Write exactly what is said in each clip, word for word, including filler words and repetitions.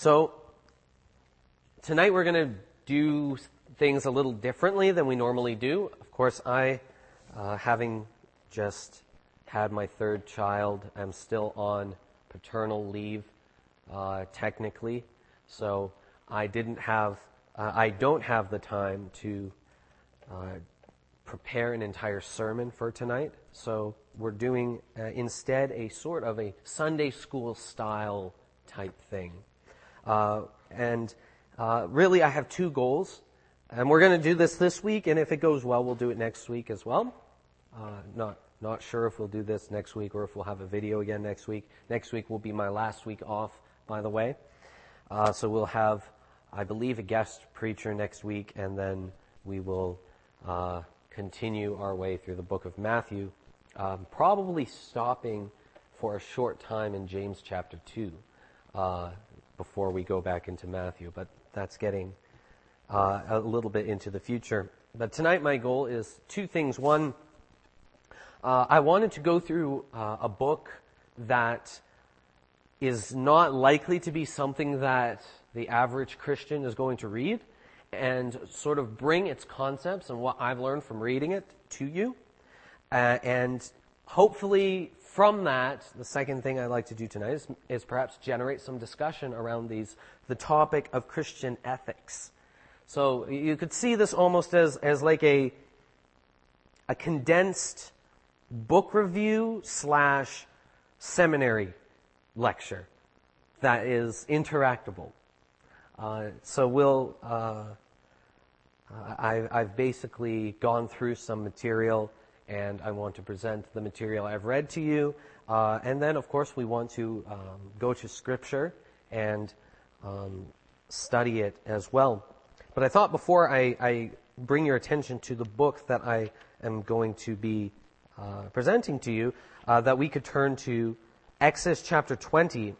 So tonight we're going to do things a little differently than we normally do. Of course, I, uh, having just had my third child, I'm still on paternal leave, uh, technically. So I didn't have, uh, I don't have the time to uh, prepare an entire sermon for tonight. So we're doing uh, instead a sort of a Sunday school style type thing. Uh, and uh, really I have two goals. And we're going to do this this week, and if it goes well, we'll do it next week as well. Uh, not not sure if we'll do this next week or if we'll have a video again next week. Next week will be my last week off, by the way. Uh, so we'll have, I believe, a guest preacher next week, and then we will uh, continue our way through the book of Matthew, um, probably stopping for a short time in James chapter two uh, before we go back into Matthew. But that's getting uh, a little bit into the future. But tonight my goal is two things. One, uh, I wanted to go through uh, a book that is not likely to be something that the average Christian is going to read, and sort of bring its concepts and what I've learned from reading it to you. Uh, and hopefully from that, the second thing I'd like to do tonight is, is perhaps generate some discussion around these, the topic of Christian ethics. So you could see this almost as, as like a, a condensed book review slash seminary lecture that is interactable. Uh, so we'll, uh, I, I've basically gone through some material, and I want to present the material I've read to you. Uh, and then, of course, we want to um, go to Scripture and um, study it as well. But I thought before I, I bring your attention to the book that I am going to be uh, presenting to you, uh, that we could turn to Exodus chapter twenty.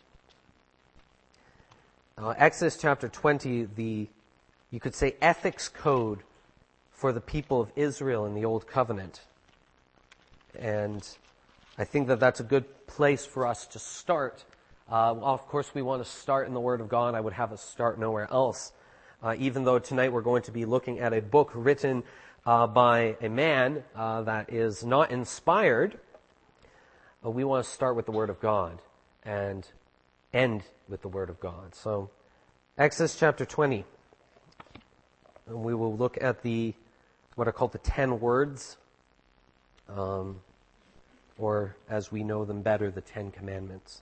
Uh, Exodus chapter twenty, the, you could say, ethics code for the people of Israel in the Old Covenant. And I think that that's a good place for us to start. Uh, well, of course, we want to start in the Word of God. I would have us start nowhere else. Uh, even though tonight we're going to be looking at a book written uh, by a man uh, that is not inspired, but we want to start with the Word of God and end with the Word of God. So, Exodus chapter twenty. And we will look at the, what are called the ten words, um, or as we know them better, the Ten Commandments.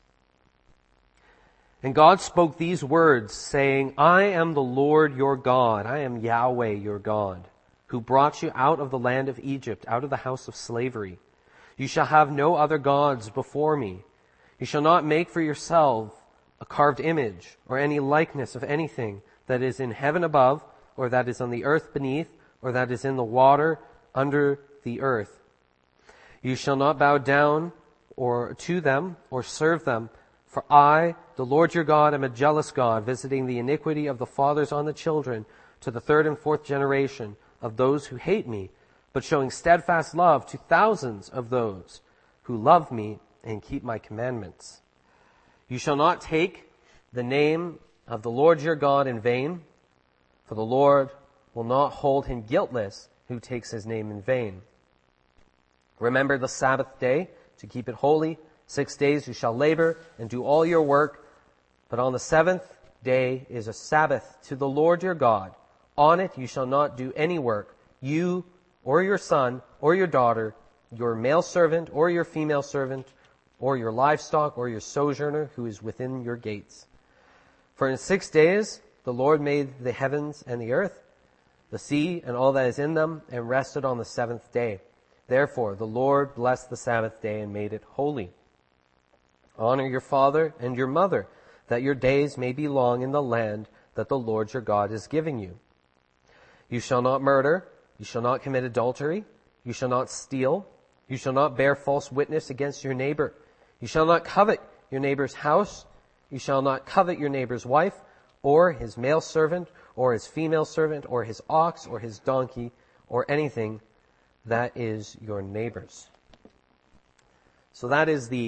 And God spoke these words, saying, I am the Lord your God, I am Yahweh your God, who brought you out of the land of Egypt, out of the house of slavery. You shall have no other gods before me. You shall not make for yourself a carved image, or any likeness of anything that is in heaven above, or that is on the earth beneath, or that is in the water under the earth. You shall not bow down or to them, or serve them, for I, the Lord your God, am a jealous God, visiting the iniquity of the fathers on the children, to the third and fourth generation of those who hate me, but showing steadfast love to thousands of those who love me and keep my commandments. You shall not take the name of the Lord your God in vain, for the Lord will not hold him guiltless who takes his name in vain. Remember the Sabbath day to keep it holy. Six days you shall labor and do all your work, but on the seventh day is a Sabbath to the Lord your God. On it you shall not do any work, you or your son or your daughter, your male servant or your female servant, or your livestock, or your sojourner who is within your gates. For in six days the Lord made the heavens and the earth, the sea and all that is in them, and rested on the seventh day. Therefore the Lord blessed the Sabbath day and made it holy. Honor your father and your mother, that your days may be long in the land that the Lord your God is giving you. You shall not murder, you shall not commit adultery, you shall not steal, you shall not bear false witness against your neighbor. You shall not covet your neighbor's house. You shall not covet your neighbor's wife, or his male servant, or his female servant, or his ox, or his donkey, or anything that is your neighbor's. So that is the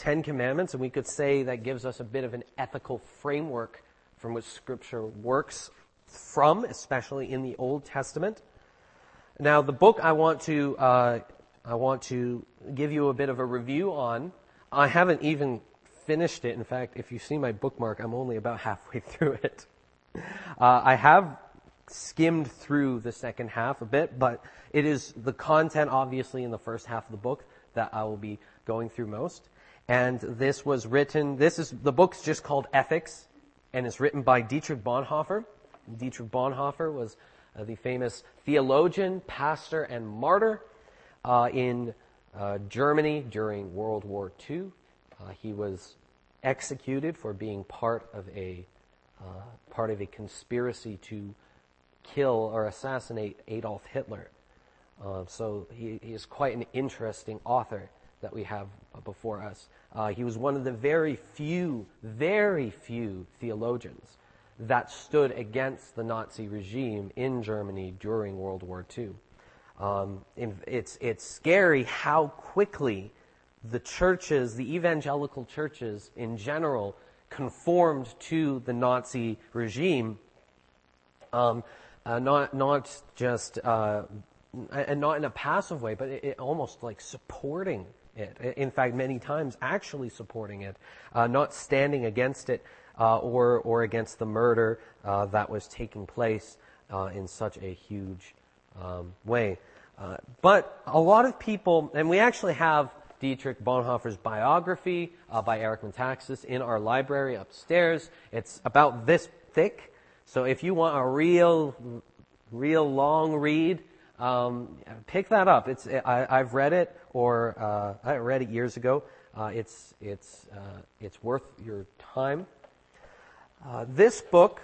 Ten Commandments, and we could say that gives us a bit of an ethical framework from which Scripture works from, especially in the Old Testament. Now, the book I want to uh, I want to give you a bit of a review on. I haven't even finished it. In fact, if you see my bookmark, I'm only about halfway through it. Uh, I have skimmed through the second half a bit, but it is the content, obviously, in the first half of the book that I will be going through most. And this was written, this is, the book's just called Ethics, and it's written by Dietrich Bonhoeffer. Dietrich Bonhoeffer was uh, the famous theologian, pastor, and martyr uh, in uh, Germany during World War Two. Uh, he was executed for being part of a uh, part of a conspiracy to kill or assassinate Adolf Hitler. Uh, so he, he is quite an interesting author that we have before us. Uh, he was one of the very few, very few theologians that stood against the Nazi regime in Germany during World War Two. Um, it's, it's scary how quickly the churches, the evangelical churches in general, conformed to the Nazi regime, um, uh, not, not just, uh, and not in a passive way, but it, it almost like supporting it. In fact, many times actually supporting it, uh, not standing against it, uh, or, or against the murder, uh, that was taking place, uh, in such a huge, um, way. Uh, but a lot of people, and we actually have Dietrich Bonhoeffer's biography, uh, by Eric Metaxas in our library upstairs. It's about this thick. So if you want a real, real long read, Um, pick that up. It's I, I've read it, or uh, I read it years ago. Uh, it's it's uh, it's worth your time. Uh, this book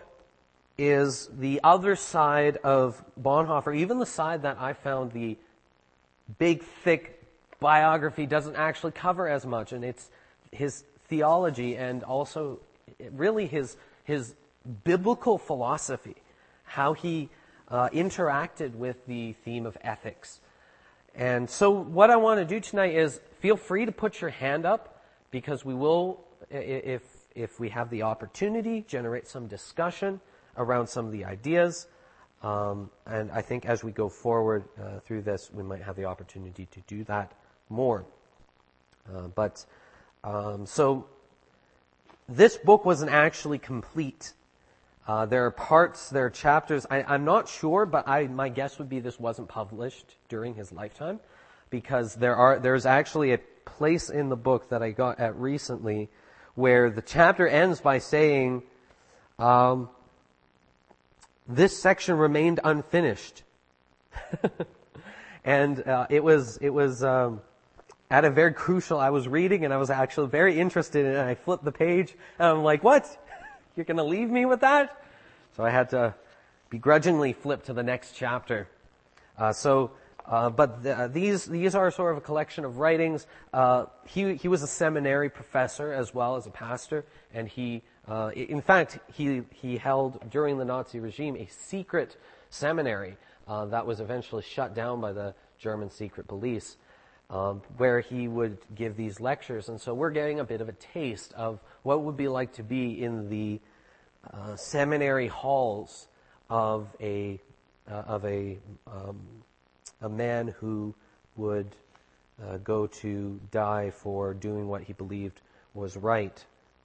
is the other side of Bonhoeffer, even the side that I found the big, thick biography doesn't actually cover as much, and it's his theology and also really his his biblical philosophy, how he Uh, interacted with the theme of ethics. And so what I want to do tonight is feel free to put your hand up, because we will, if if we have the opportunity, generate some discussion around some of the ideas. Um, and I think as we go forward uh, through this, we might have the opportunity to do that more. Uh, but um, so this book wasn't actually complete. Uh, there are parts, there are chapters. I, I'm not sure, but I, my guess would be this wasn't published during his lifetime, because there are there's actually a place in the book that I got at recently where the chapter ends by saying, um, "This section remained unfinished," and uh, it was it was um, at a very crucial. I was reading and I was actually very interested in it. And I flipped the page and I'm like, "What? You're going to leave me with that?" So I had to begrudgingly flip to the next chapter. Uh, so, uh, but the, these these are sort of a collection of writings. Uh, he he was a seminary professor as well as a pastor, and he, uh, in fact, he he held during the Nazi regime a secret seminary uh, that was eventually shut down by the German secret police, um, where he would give these lectures. And so we're getting a bit of a taste of what it would be like to be in the Uh, seminary halls of a uh, of a um, a man who would uh, go to die for doing what he believed was right.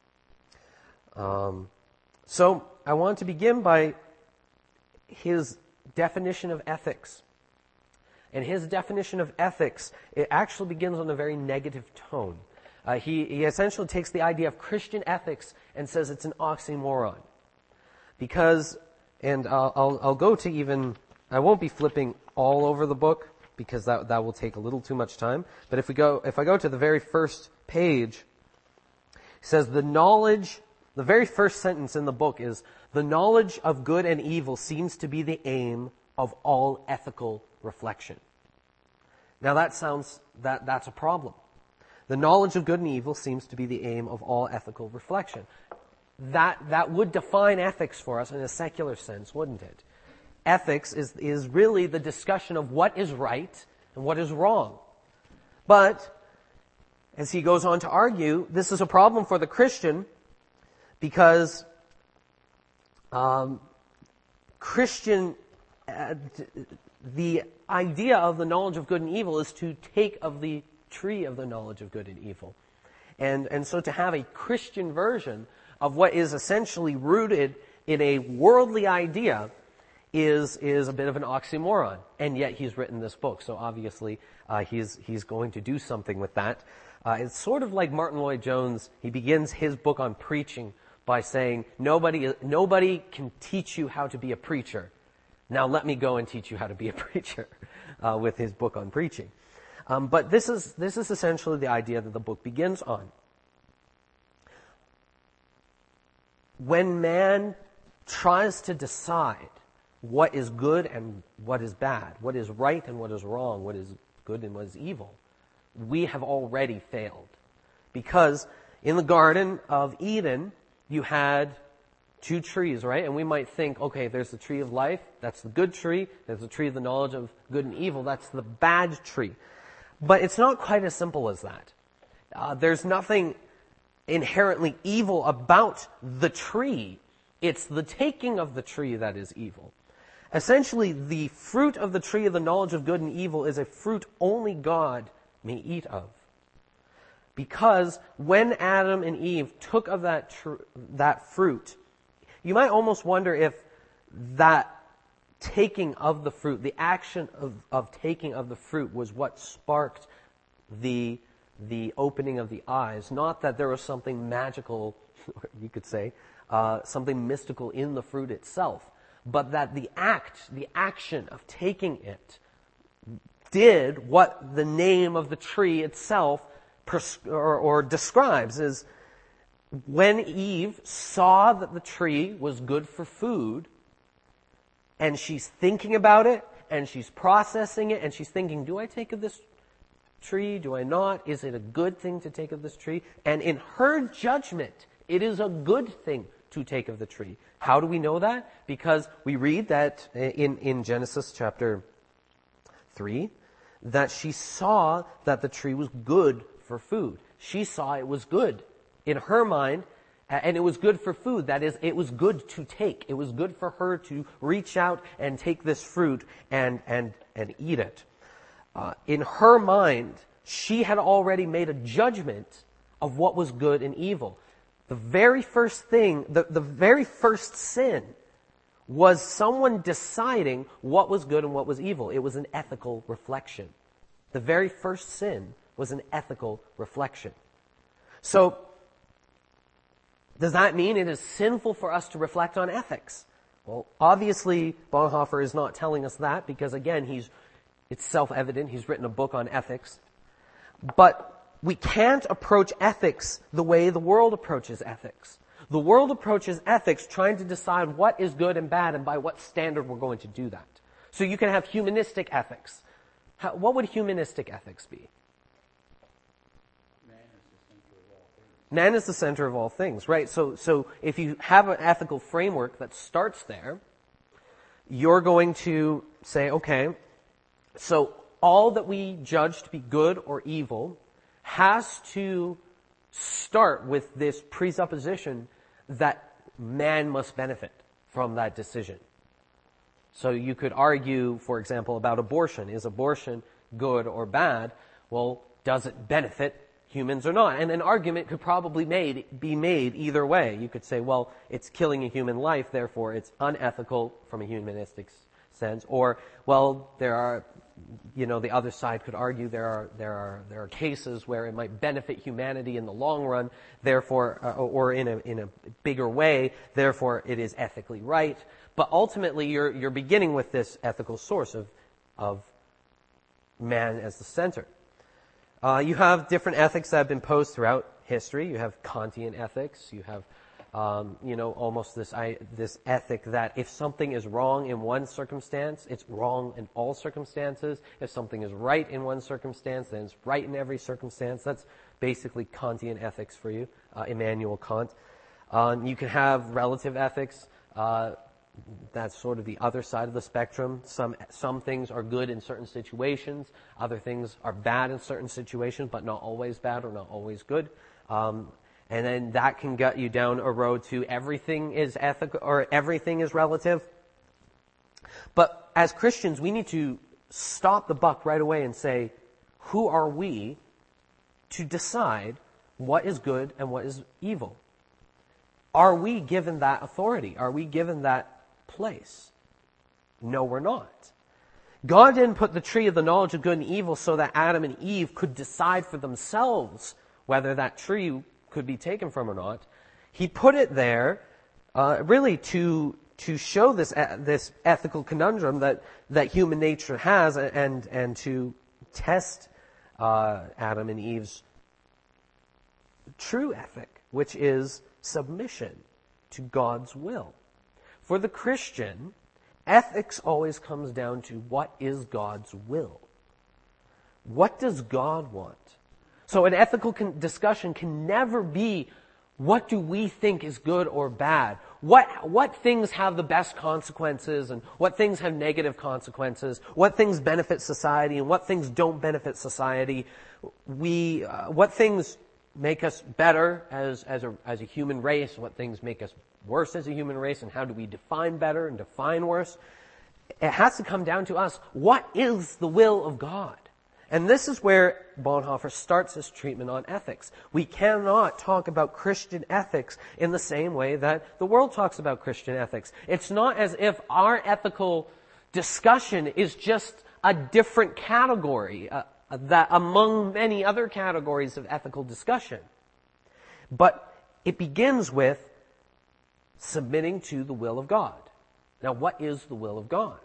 Um, so I want to begin by his definition of ethics. And his definition of ethics, it actually begins on a very negative tone. Uh, he, he essentially takes the idea of Christian ethics and says it's an oxymoron. Because, and I'll, I'll, I'll go to even, I won't be flipping all over the book, because that, that will take a little too much time. But if we go, if I go to the very first page, it says the knowledge, the very first sentence in the book is, the knowledge of good and evil seems to be the aim of all ethical reflection. Now that sounds, that, that's a problem. The knowledge of good and evil seems to be the aim of all ethical reflection. That that would define ethics for us in a secular sense, wouldn't it? Ethics is is really the discussion of what is right and what is wrong. But as he goes on to argue, this is a problem for the Christian because um, Christian, uh, the idea of the knowledge of good and evil is to take of the tree of the knowledge of good and evil. And, and so to have a Christian version of what is essentially rooted in a worldly idea is, is a bit of an oxymoron. And yet he's written this book, so obviously uh, he's, he's going to do something with that. Uh, it's sort of like Martin Lloyd-Jones. He begins his book on preaching by saying, nobody, nobody can teach you how to be a preacher. Now let me go and teach you how to be a preacher, uh, with his book on preaching. Um, but this is, this is essentially the idea that the book begins on. When man tries to decide what is good and what is bad, what is right and what is wrong, what is good and what is evil, we have already failed. Because in the Garden of Eden, you had two trees, right? And we might think, okay, there's the tree of life, that's the good tree. There's the tree of the knowledge of good and evil, that's the bad tree. But it's not quite as simple as that. Uh, there's nothing inherently evil about the tree. It's the taking of the tree that is evil. Essentially, the fruit of the tree of the knowledge of good and evil is a fruit only God may eat of. Because when Adam and Eve took of that tr- that fruit, you might almost wonder if that taking of the fruit, the action of, of taking of the fruit was what sparked the, the opening of the eyes. Not that there was something magical, you could say, uh, something mystical in the fruit itself, but that the act, the action of taking it did what the name of the tree itself pers- or, or describes is when Eve saw that the tree was good for food, and she's thinking about it, and she's processing it, and she's thinking, do I take of this tree? Do I not? Is it a good thing to take of this tree? And in her judgment, it is a good thing to take of the tree. How do we know that? Because we read that in, in Genesis chapter three, that she saw that the tree was good for food. She saw it was good in her mind, and it was good for food. That is, it was good to take. It was good for her to reach out and take this fruit and and and eat it. Uh, in her mind, she had already made a judgment of what was good and evil. The very first thing, the, the very first sin was someone deciding what was good and what was evil. It was an ethical reflection. The very first sin was an ethical reflection. So, does that mean it is sinful for us to reflect on ethics? Well, obviously, Bonhoeffer is not telling us that because, again, he's it's self-evident. He's written a book on ethics. But we can't approach ethics the way the world approaches ethics. The world approaches ethics trying to decide what is good and bad and by what standard we're going to do that. So you can have humanistic ethics. How, what would humanistic ethics be? Man is the center of all things, right? So, so if you have an ethical framework that starts there, you're going to say, okay, so all that we judge to be good or evil has to start with this presupposition that man must benefit from that decision. So you could argue, for example, about abortion. Is abortion good or bad? Well, does it benefit humans or not? And an argument could probably made, be made either way. You could say, well, it's killing a human life, therefore it's unethical from a humanistic sense. Or, well, there are, you know, the other side could argue there are there are there are cases where it might benefit humanity in the long run, therefore, uh, or in a in a bigger way, therefore it is ethically right. But ultimately, you're you're beginning with this ethical source of of man as the center. Uh, you have different ethics that have been posed throughout history. You have Kantian ethics. You have, um, you know, almost this I, this ethic that if something is wrong in one circumstance, it's wrong in all circumstances. If something is right in one circumstance, then it's right in every circumstance. That's basically Kantian ethics for you, uh, Immanuel Kant. Um, you can have relative ethics. Uh, that's sort of the other side of the spectrum. Some some things are good in certain situations. Other things are bad in certain situations, but not always bad or not always good. Um, and then that can get you down a road to everything is ethical or everything is relative. But as Christians, we need to stop the buck right away and say, who are we to decide what is good and what is evil? Are we given that authority? Are we given that place? No, we're not. God didn't put the tree of the knowledge of good and evil so that Adam and Eve could decide for themselves whether that tree could be taken from or not. He put it there uh, really to to show this uh, this ethical conundrum that that human nature has, and and to test uh, Adam and Eve's true ethic, which is submission to God's will. For the Christian, ethics always comes down to what is God's will. What does God want? So an ethical con- discussion can never be, what do we think is good or bad? What, what things have the best consequences and what things have negative consequences? What things benefit society and what things don't benefit society? We, uh, what things make us better as, as a, as a human race? What things make us worse as a human race? And how do we define better and define worse? It has to come down to us. What is the will of God? And this is where Bonhoeffer starts his treatment on ethics. We cannot talk about Christian ethics in the same way that the world talks about Christian ethics. It's not as if our ethical discussion is just a different category uh, that among many other categories of ethical discussion. But it begins with submitting to the will of God. Now, what is the will of God?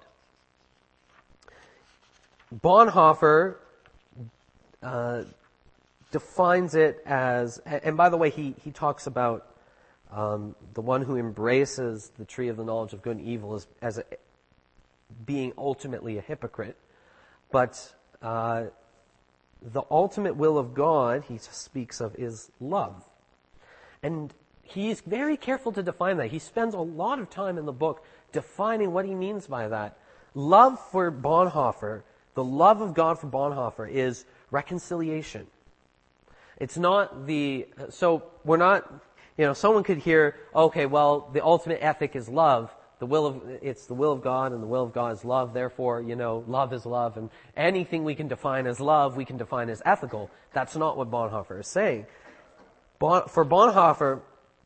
Bonhoeffer Uh, defines it as, and by the way, he, he talks about um, the one who embraces the tree of the knowledge of good and evil as, as a, being ultimately a hypocrite. But uh, the ultimate will of God, he speaks of, is love. And he's very careful to define that. He spends a lot of time in the book defining what he means by that. Love for Bonhoeffer, the love of God for Bonhoeffer is reconciliation. It's not the, so we're not, you know, someone could hear, okay, well, the ultimate ethic is love. The will of, it's the will of God, and the will of God is love. Therefore, you know, love is love, and anything we can define as love, we can define as ethical. That's not what Bonhoeffer is saying. Bon, for Bonhoeffer,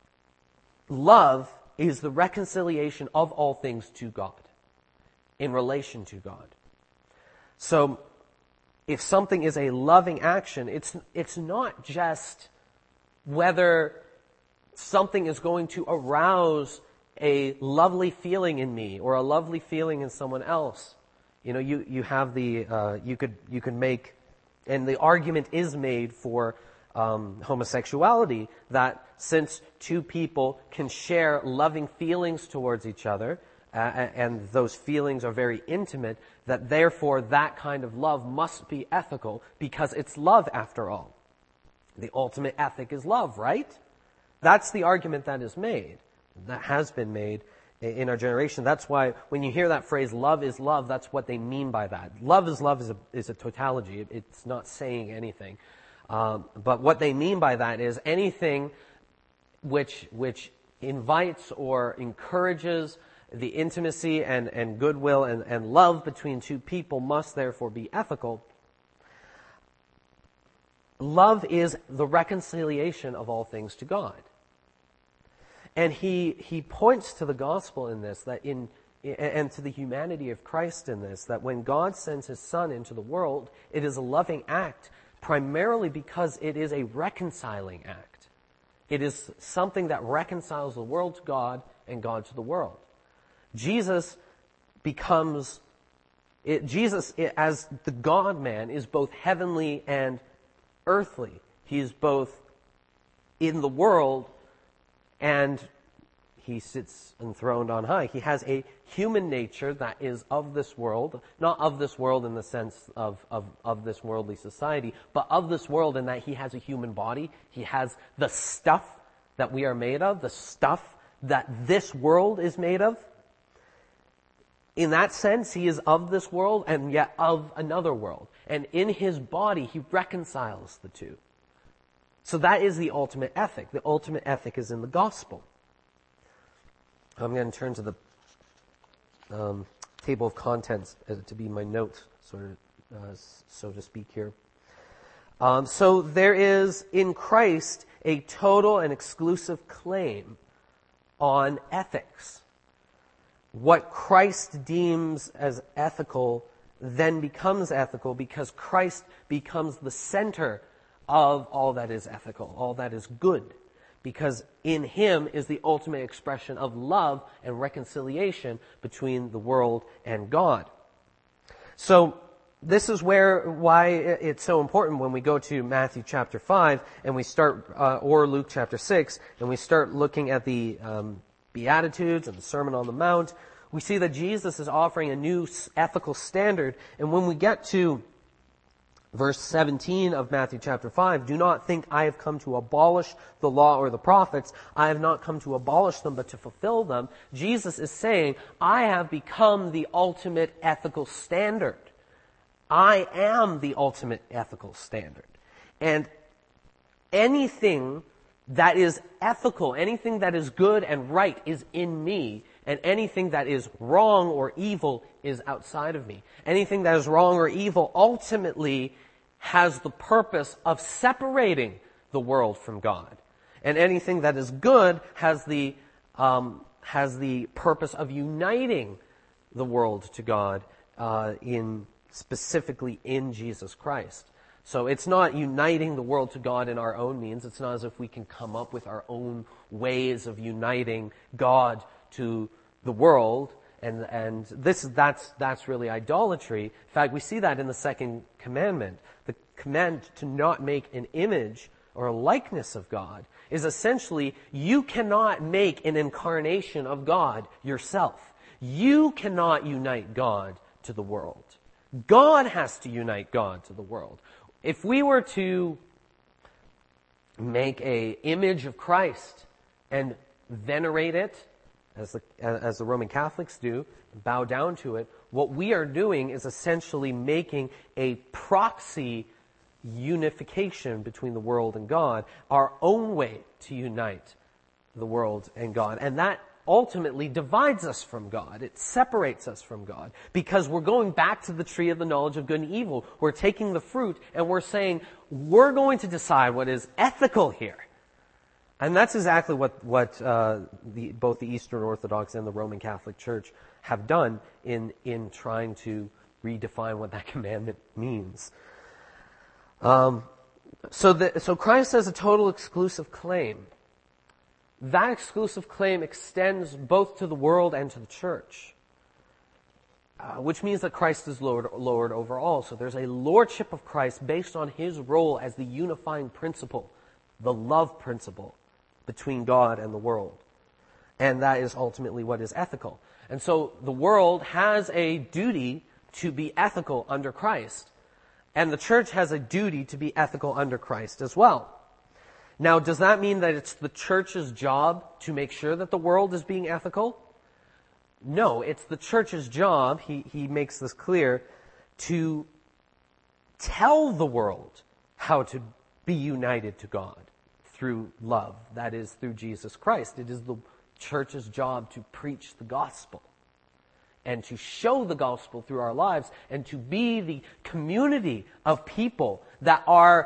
love is the reconciliation of all things to God, in relation to God. So, if something is a loving action, it's it's not just whether something is going to arouse a lovely feeling in me or a lovely feeling in someone else. You know, you you have the uh, you could you could make, and the argument is made for um, homosexuality, that since two people can share loving feelings towards each other, Uh, and those feelings are very intimate, that therefore that kind of love must be ethical because it's love after all. The ultimate ethic is love, right? That's the argument that is made, that has been made in our generation. That's why when you hear that phrase, love is love, that's what they mean by that. Love is love is a, is a tautology. It's not saying anything. Um, but what they mean by that is anything which which invites or encourages the intimacy and, and goodwill and, and love between two people must therefore be ethical. Love is the reconciliation of all things to God. And he he points to the gospel in this, that in and to the humanity of Christ in this, that when God sends his Son into the world, it is a loving act, primarily because it is a reconciling act. It is something that reconciles the world to God and God to the world. Jesus becomes, it, Jesus it, as the God-man is both heavenly and earthly. He is both in the world and he sits enthroned on high. He has a human nature that is of this world, not of this world in the sense of, of, of this worldly society, but of this world in that he has a human body. He has the stuff that we are made of, the stuff that this world is made of. In that sense, he is of this world and yet of another world. And in his body, he reconciles the two. So that is the ultimate ethic. The ultimate ethic is in the gospel. I'm going to turn to the um, table of contents uh, to be my notes, sort of, uh, so to speak here. Um, so there is in Christ a total and exclusive claim on ethics. What Christ deems as ethical then becomes ethical because Christ becomes the center of all that is ethical, all that is good. Because in him is the ultimate expression of love and reconciliation between the world and God. So this is where why it's so important when we go to Matthew chapter five and we start, uh, or Luke chapter six, and we start looking at the um, Beatitudes and the Sermon on the Mount. We see that Jesus is offering a new ethical standard, and when we get to verse seventeen of Matthew chapter five, do not think I have come to abolish the law or the prophets. I have not come to abolish them, but to fulfill them. Jesus is saying, I have become the ultimate ethical standard. I am the ultimate ethical standard. And anything that is ethical, anything that is good and right is in me, and anything that is wrong or evil is outside of me. Anything that is wrong or evil ultimately has the purpose of separating the world from God. And anything that is good has the um, has the purpose of uniting the world to God uh, in specifically in Jesus Christ. So it's not uniting the world to God in our own means. It's not as if we can come up with our own ways of uniting God to the world. And, and this, that's, that's really idolatry. In fact, we see that in the second commandment. The command to not make an image or a likeness of God is essentially you cannot make an incarnation of God yourself. You cannot unite God to the world. God has to unite God to the world. If we were to make a image of Christ and venerate it, as the, as the Roman Catholics do, bow down to it, what we are doing is essentially making a proxy unification between the world and God, our own way to unite the world and God. And that ultimately divides us from God. It separates us from God because we're going back to the tree of the knowledge of good and evil. We're taking the fruit and we're saying, we're going to decide what is ethical here. And that's exactly what, what uh, the, both the Eastern Orthodox and the Roman Catholic Church have done in, in trying to redefine what that commandment means. Um, so, the, so Christ has a total exclusive claim. That exclusive claim extends both to the world and to the church, uh, which means that Christ is Lord, Lord over all. So there's a lordship of Christ based on his role as the unifying principle, the love principle between God and the world. And that is ultimately what is ethical. And so the world has a duty to be ethical under Christ, and the church has a duty to be ethical under Christ as well. Now, does that mean that it's the church's job to make sure that the world is being ethical? No, it's the church's job, he, he makes this clear, to tell the world how to be united to God through love. That is, through Jesus Christ. It is the church's job to preach the gospel and to show the gospel through our lives and to be the community of people that are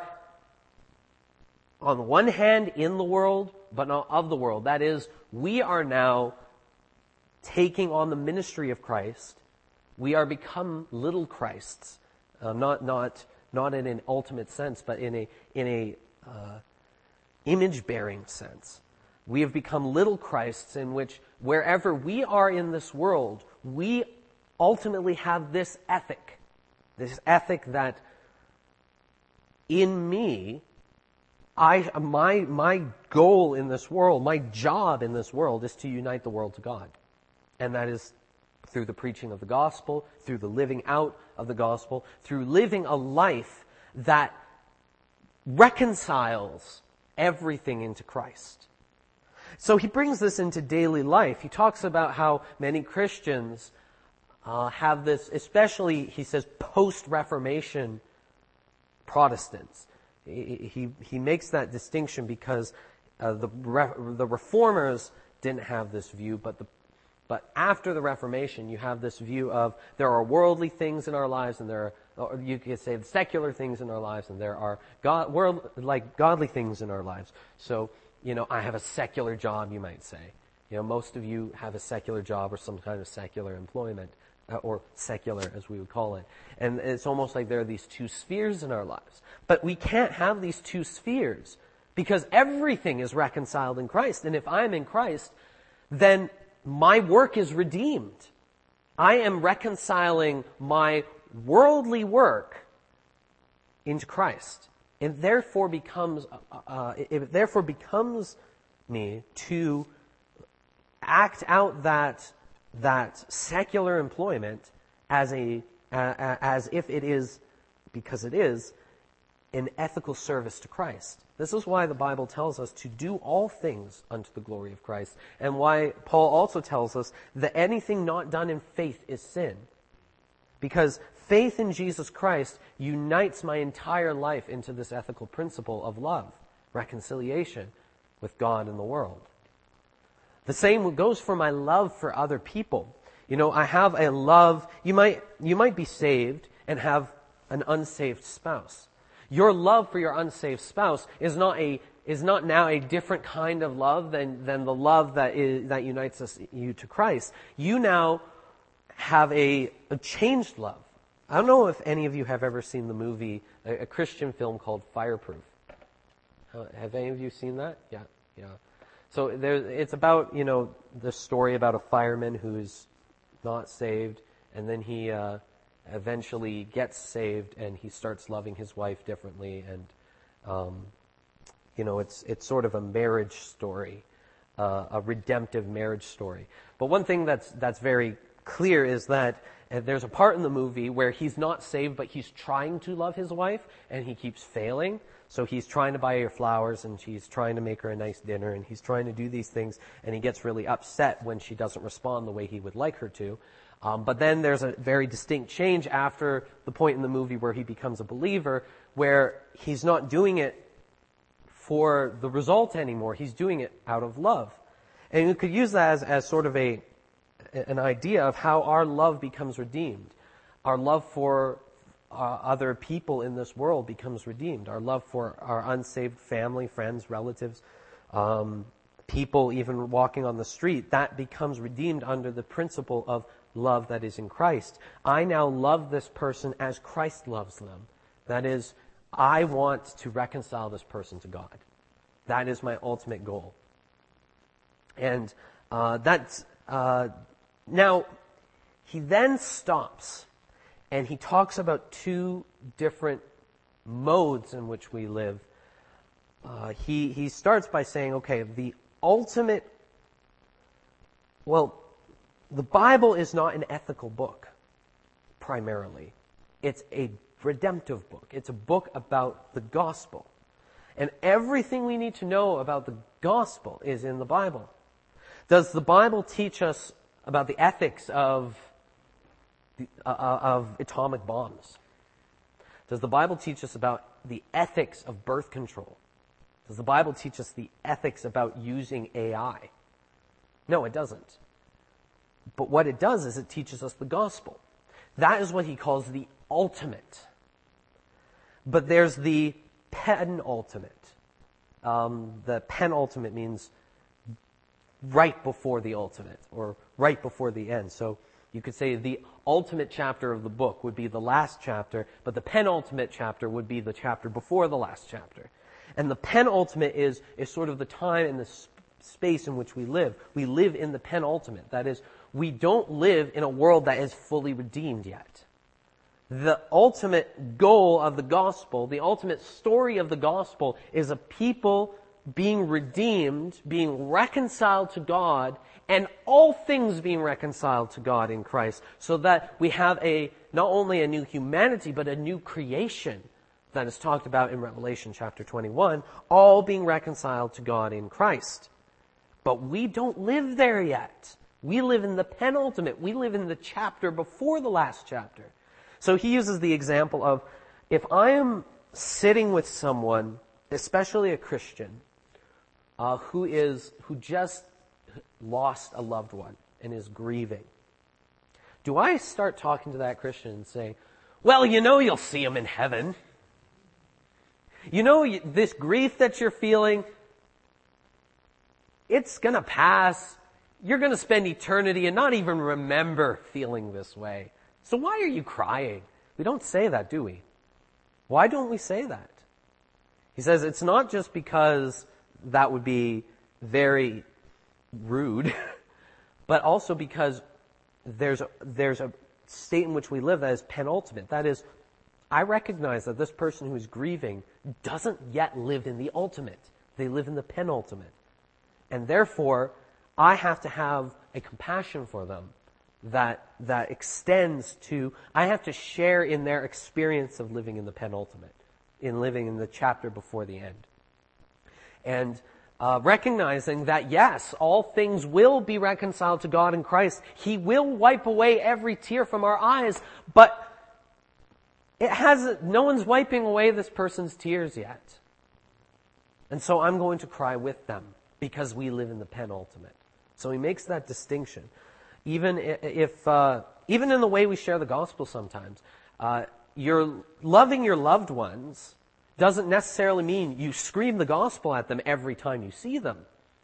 on the one hand in the world, but not of the world. That is, we are now taking on the ministry of Christ. We are become little Christs, uh, not not not in an ultimate sense, but in a in a uh, image-bearing sense. We have become little Christs in which wherever we are in this world, we ultimately have this ethic, this ethic that in me, I, my, my goal in this world, my job in this world is to unite the world to God. And that is through the preaching of the gospel, through the living out of the gospel, through living a life that reconciles everything into Christ. So he brings this into daily life. He talks about how many Christians uh, have this, especially, he says, post-Reformation Protestants. He, he, he makes that distinction because uh, the, re, the Reformers didn't have this view, but the But after the Reformation, you have this view of there are worldly things in our lives, and there are, or you could say, secular things in our lives, and there are God, world, like godly things in our lives. So, you know, I have a secular job, you might say. You know, most of you have a secular job or some kind of secular employment, uh, or secular, as we would call it. And it's almost like there are these two spheres in our lives. But we can't have these two spheres because everything is reconciled in Christ. And if I'm in Christ, then my work is redeemed. I am reconciling my worldly work into Christ. It therefore becomes, uh, it therefore becomes me to act out that that secular employment as a uh, as if it is, because it is, an ethical service to Christ. This is why the Bible tells us to do all things unto the glory of Christ, and why Paul also tells us that anything not done in faith is sin. Because faith in Jesus Christ unites my entire life into this ethical principle of love, reconciliation with God and the world. The same goes for my love for other people. You know, I have a love, you might, you might be saved and have an unsaved spouse. Your love for your unsaved spouse is not a is not now a different kind of love than than the love that is that unites us you to Christ. You now have a, a changed love. I don't know if any of you have ever seen the movie, a, a Christian film called Fireproof. Uh, have any of you seen that? Yeah, yeah. So there, it's about, you know, the story about a fireman who's not saved, and then he uh, eventually gets saved, and he starts loving his wife differently, and um, you know, it's it's sort of a marriage story, uh, a redemptive marriage story. But one thing that's that's very clear is that uh, there's a part in the movie where he's not saved, but he's trying to love his wife, and he keeps failing. So he's trying to buy her flowers, and she's trying to make her a nice dinner, and he's trying to do these things, and he gets really upset when she doesn't respond the way he would like her to. Um, but then there's a very distinct change after the point in the movie where he becomes a believer, where he's not doing it for the result anymore. He's doing it out of love. And you could use that as, as sort of a an idea of how our love becomes redeemed. Our love for uh, other people in this world becomes redeemed. Our love for our unsaved family, friends, relatives, um, people even walking on the street, that becomes redeemed under the principle of love that is in Christ. I now love this person as Christ loves them. That is, I want to reconcile this person to God. That is my ultimate goal. And uh, that's... Uh, now, he then stops, and he talks about two different modes in which we live. Uh, he, he starts by saying, okay, the ultimate... Well, the Bible is not an ethical book, primarily. It's a redemptive book. It's a book about the gospel. And everything we need to know about the gospel is in the Bible. Does the Bible teach us about the ethics of, the, uh, of atomic bombs? Does the Bible teach us about the ethics of birth control? Does the Bible teach us the ethics about using A I? No, it doesn't. But what it does is it teaches us the gospel. That is what he calls the ultimate. But there's the penultimate. Um, the penultimate means right before the ultimate, or right before the end. So you could say the ultimate chapter of the book would be the last chapter, but the penultimate chapter would be the chapter before the last chapter. And the penultimate is, is sort of the time and the sp- space in which we live. We live in the penultimate. That is, we don't live in a world that is fully redeemed yet. The ultimate goal of the gospel, the ultimate story of the gospel, is a people being redeemed, being reconciled to God, and all things being reconciled to God in Christ, so that we have a not only a new humanity, but a new creation that is talked about in Revelation chapter twenty-one, all being reconciled to God in Christ. But we don't live there yet. We live in the penultimate. We live in the chapter before the last chapter. So he uses the example of, if I am sitting with someone, especially a Christian, uh, who is, who just lost a loved one and is grieving, do I start talking to that Christian and say, well, you know you'll see him in heaven. You know, this grief that you're feeling, it's gonna pass. You're gonna spend eternity and not even remember feeling this way. So why are you crying? We don't say that, do we? Why don't we say that? He says it's not just because that would be very rude, but also because there's a, there's a state in which we live that is penultimate. That is, I recognize that this person who is grieving doesn't yet live in the ultimate. They live in the penultimate. And therefore, I have to have a compassion for them that that extends to, I have to share in their experience of living in the penultimate, in living in the chapter before the end. And uh, recognizing that, yes, all things will be reconciled to God in Christ. He will wipe away every tear from our eyes, but it hasn't, no one's wiping away this person's tears yet. And so I'm going to cry with them because we live in the penultimate. So he makes that distinction. Even if, uh, even in the way we share the gospel sometimes, uh, you're loving your loved ones doesn't necessarily mean you scream the gospel at them every time you see them.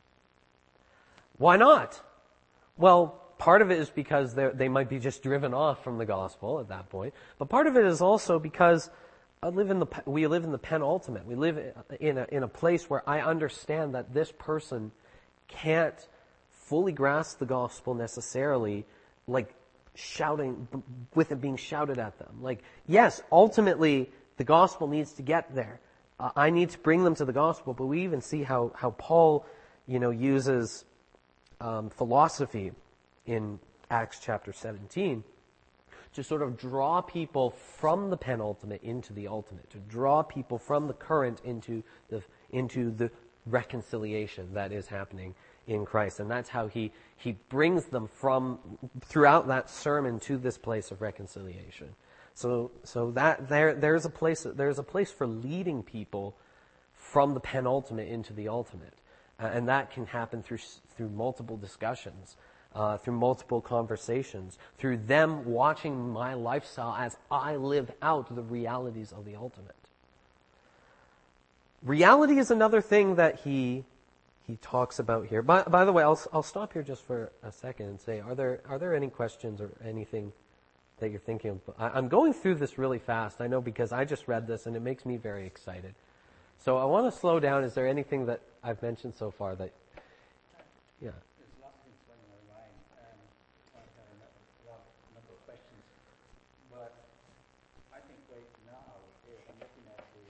Why not? Well, part of it is because they might be just driven off from the gospel at that point. But part of it is also because I live in the, we live in the penultimate. We live in a, in a place where I understand that this person can't fully grasp the gospel necessarily, like shouting, with it being shouted at them. Like, yes, ultimately, the gospel needs to get there. Uh, I need to bring them to the gospel, but we even see how, how Paul, you know, uses um, philosophy in Acts chapter seventeen to sort of draw people from the penultimate into the ultimate, to draw people from the current into the into the reconciliation that is happening in Christ. And that's how he he brings them from throughout that sermon to this place of reconciliation. So so that there there's a place there's a place for leading people from the penultimate into the ultimate. Uh, and that can happen through through multiple discussions, uh, through multiple conversations, through them watching my lifestyle as I live out the realities of the ultimate. Reality is another thing that he he talks about here. By, by the way, I'll I'll stop here just for a second and say, are there are there any questions or anything that you're thinking of? I, I'm going through this really fast, I know, because I just read this and it makes me very excited. So I want to slow down. Is there anything that I've mentioned so far that, yeah? There's lots of things going on in my mind. Um, I have a number, a number of questions, but I think right now, if I'm looking at the,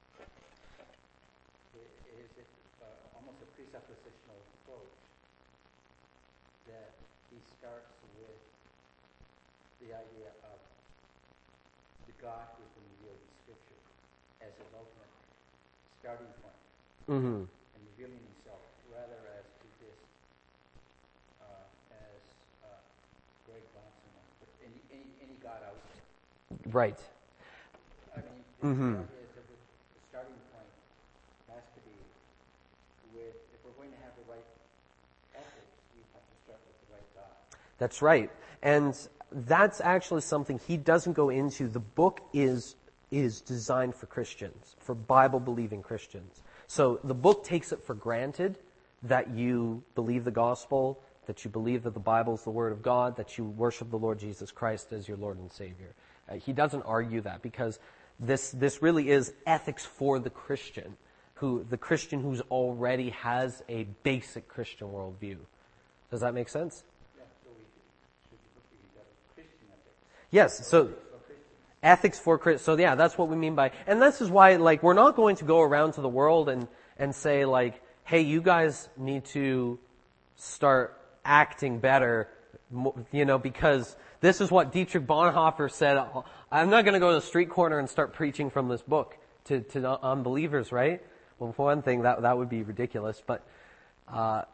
the is it uh, almost a presuppositional approach that he starts with the idea of the God who has been revealed in Scripture as his ultimate starting point, Mm-hmm. and revealing himself rather as to this, uh, as uh, Greg Bonson, but any, any, any God out there. Right. I mean, Mm-hmm. the idea is that the, the starting point has to be with, if we're going to have the right ethics, we have to start with the right God. That's right. And that's actually something he doesn't go into. The book is is designed for Christians, for Bible-believing Christians. So the book takes it for granted that you believe the gospel, that you believe that the Bible is the Word of God, that you worship the Lord Jesus Christ as your Lord and Savior. Uh, he doesn't argue that because this this really is ethics for the Christian, who the Christian who's already has a basic Christian worldview. Does that make sense? Yeah, so we should look at the Christian ethics. Yes, so ethics for Christ. So yeah, that's what we mean by, and this is why, like, we're not going to go around to the world and, and say, like, hey, you guys need to start acting better, you know, because this is what Dietrich Bonhoeffer said. I'm not going to go to the street corner and start preaching from this book to, to unbelievers, right? Well, for one thing, that, that would be ridiculous, but, uh,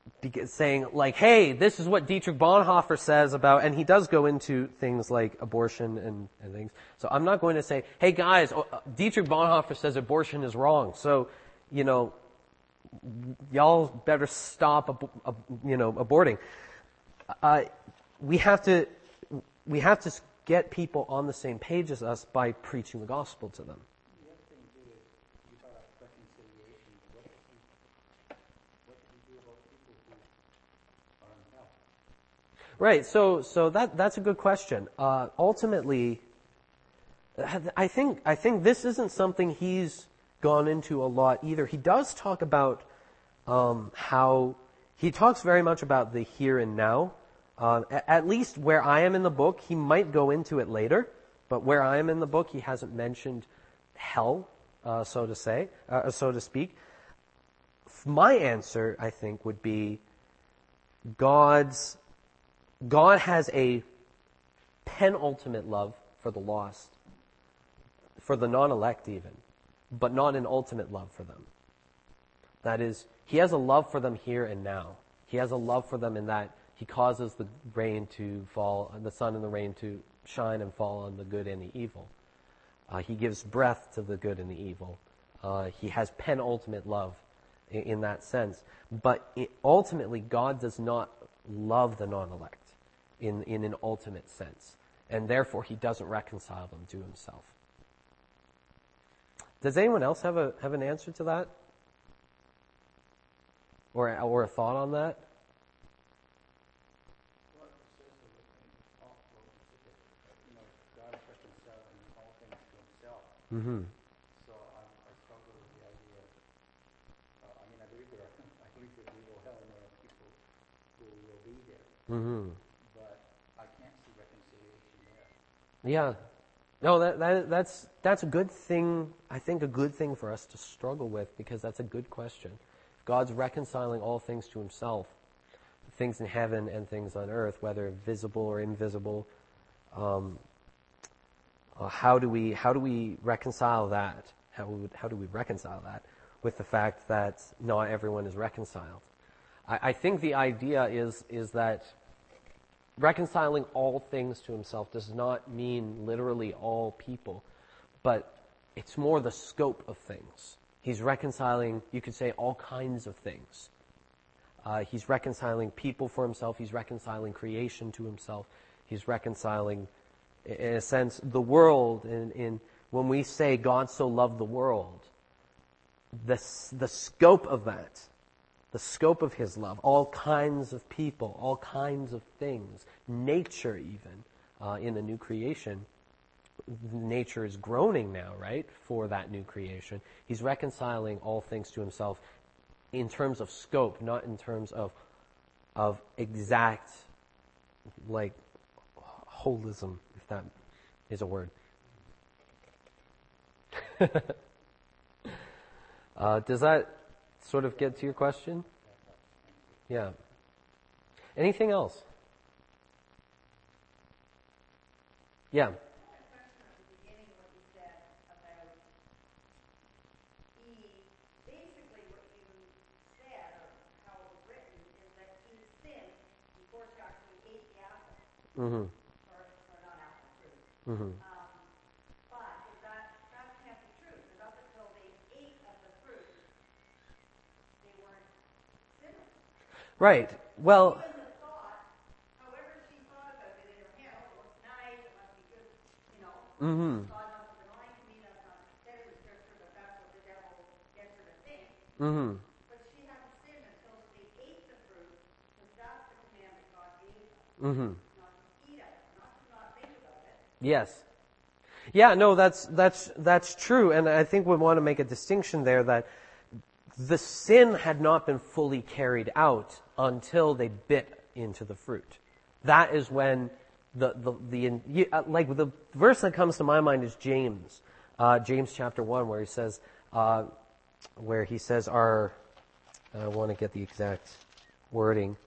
be- saying like, hey, this is what Dietrich Bonhoeffer says about, and he does go into things like abortion and, and things. So I'm not going to say, hey guys, Dietrich Bonhoeffer says abortion is wrong. So, you know, y'all better stop, ab- ab- you know, aborting. Uh, we have to, we have to get people on the same page as us by preaching the gospel to them. The other thing too is you brought up reconciliation. What does he, what do we do about people who are in hell? Right. So, so that that's a good question. Uh, ultimately, I think I think this isn't something he's gone into a lot either. He does talk about um, how he talks very much about the here and now. Uh, at least where I am in the book, he might go into it later, but where I am in the book, he hasn't mentioned hell, uh, so to say, uh, so to speak. My answer, I think, would be God's God has a penultimate love for the lost, for the non-elect even, but not an ultimate love for them. That is, he has a love for them here and now. He has a love for them in that he causes the rain to fall, the sun and the rain to shine and fall on the good and the evil. Uh, he gives breath to the good and the evil. Uh, he has penultimate love in, in that sense. But it, ultimately, God does not love the non-elect in, in an ultimate sense. And therefore, he doesn't reconcile them to himself. Does anyone else have a have an answer to that? Or, or a thought on that? Mm-hmm. So um, I struggle with the idea. Uh, I mean, I believe there are. I believe that we will hell and there are people who will be there. Mm-hmm. But I can't see reconciliation there. Yeah. No, that, that that's that's a good thing. I think a good thing for us to struggle with, because that's a good question. God's reconciling all things to himself, things in heaven and things on earth, whether visible or invisible. Um, uh, how do we how do we reconcile that? How would, how do we reconcile that with the fact that not everyone is reconciled? I, I think the idea is is that reconciling all things to himself does not mean literally all people, but it's more the scope of things. He's reconciling, you could say, all kinds of things. Uh, he's reconciling people for himself. He's reconciling creation to himself. He's reconciling, in a sense, the world. In, in when we say God so loved the world, the the scope of that, the scope of his love, all kinds of people, all kinds of things, nature even, uh, in the new creation. Nature is groaning now, right, for that new creation. He's reconciling all things to himself in terms of scope, not in terms of of exact, like, holism, if that is a word. uh, does that sort of get to your question? Yeah. Anything else? Yeah. Mm-hmm. Or, or not apple fruit. Mm-hmm. Um, but is that, that can't be true, because up until they ate of the fruit, they weren't sinners. Right. Well. Even the thought, however she thought about it in her head, oh, it looks nice, it must be good, you know. Mm-hmm. God must have been lying to me, that's not said it was just her, but that's what the devil gets her to think. Mm-hmm. But she hadn't sinned until they ate the fruit, because that's the command that God gave them. Mm-hmm. Yes. Yeah, no, that's that's that's true, and I think we want to make a distinction there that the sin had not been fully carried out until they bit into the fruit. That is when the the the like the verse that comes to my mind is James, uh, James chapter one, where he says, uh, where he says, "Our," I want to get the exact wording.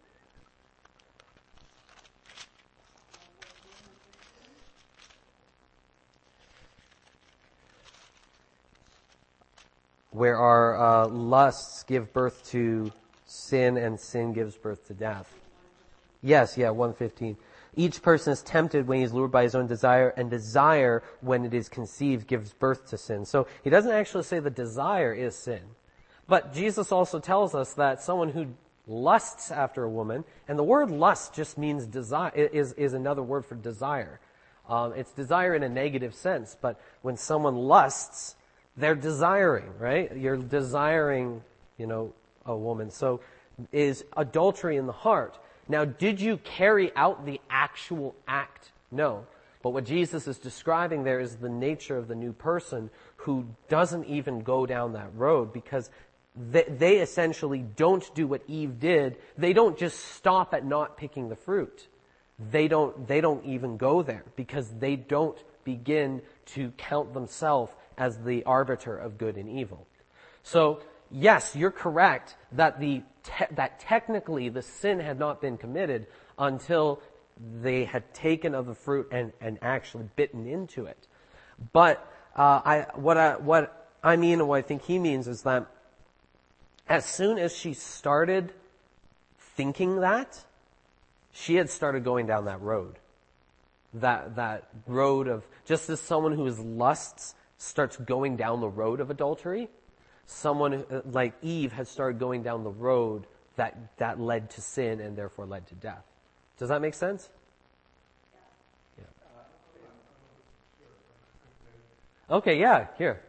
Where our uh, lusts give birth to sin, and sin gives birth to death. Yes, yeah, one fifteen. Each person is tempted when he is lured by his own desire, and desire, when it is conceived, gives birth to sin. So he doesn't actually say the desire is sin. But Jesus also tells us that someone who lusts after a woman, and the word lust just means desire, is, is another word for desire. Um, it's desire in a negative sense, but when someone lusts, they're desiring, right? You're desiring, you know, a woman. So is adultery in the heart. Now, did you carry out the actual act? No. But what Jesus is describing there is the nature of the new person who doesn't even go down that road, because they, they essentially don't do what Eve did. They don't just stop at not picking the fruit. They don't, they don't even go there, because they don't begin to count themselves as the arbiter of good and evil. So, yes, you're correct that the te- that technically the sin had not been committed until they had taken of the fruit and, and actually bitten into it. But uh, I what I what I mean and what I think he means is that as soon as she started thinking that, she had started going down that road. That that road of, just as someone who is lusts starts going down the road of adultery, someone like Eve had started going down the road that, that led to sin and therefore led to death. Does that make sense? Yeah. Okay, yeah, here.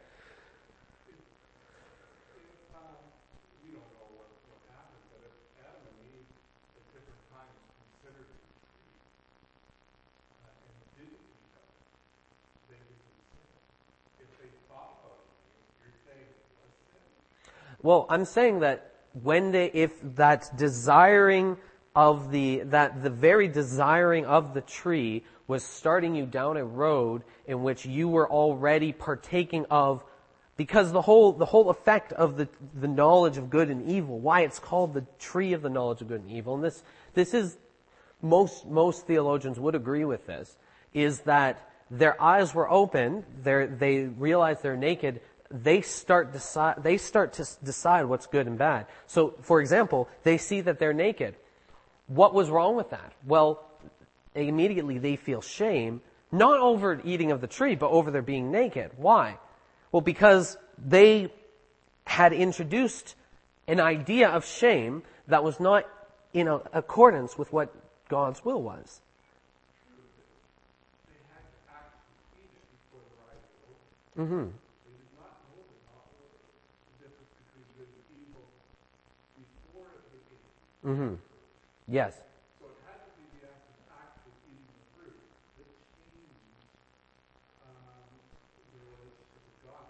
Well, I'm saying that when they, if that desiring of the, that the very desiring of the tree was starting you down a road in which you were already partaking of, because the whole, the whole effect of the, the knowledge of good and evil, why it's called the tree of the knowledge of good and evil, and this, this is, most, most theologians would agree with this, is that their eyes were open, they realized they're naked, they start decide, they start to decide what's good and bad. So, for example, they see that they're naked. What was wrong with that? Well, immediately they feel shame, not over eating of the tree, but over their being naked. Why? Well, because they had introduced an idea of shame that was not in accordance with what God's will was. Mm-hmm. Mm-hmm. Yes. So it had to be the act of actually eating the fruit that changed um, the relationship with God.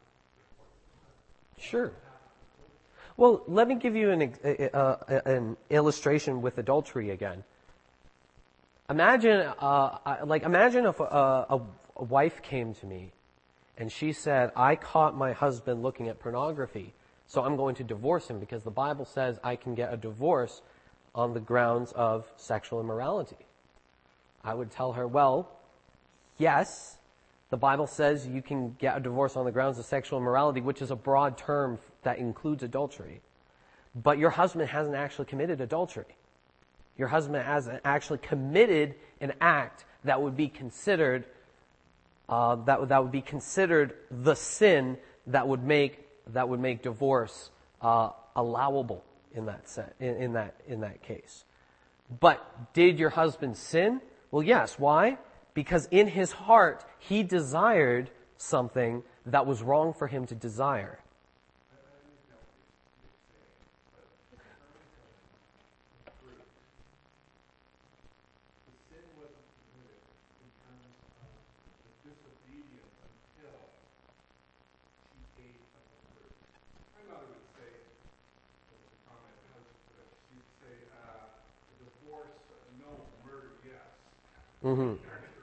Sure. Well, let me give you an uh, an illustration with adultery again. Imagine, uh, like, imagine if a, a, a wife came to me and she said, "I caught my husband looking at pornography, so I'm going to divorce him because the Bible says I can get a divorce on the grounds of sexual immorality." I would tell her, well, yes, the Bible says you can get a divorce on the grounds of sexual immorality, which is a broad term that includes adultery. But your husband hasn't actually committed adultery. Your husband hasn't actually committed an act that would be considered uh, that that would be considered the sin that would make that would make divorce uh, allowable in that set, in, in that in that case. But did your husband sin? Well, yes. Why? Because in his heart he desired something that was wrong for him to desire. Mm-hmm.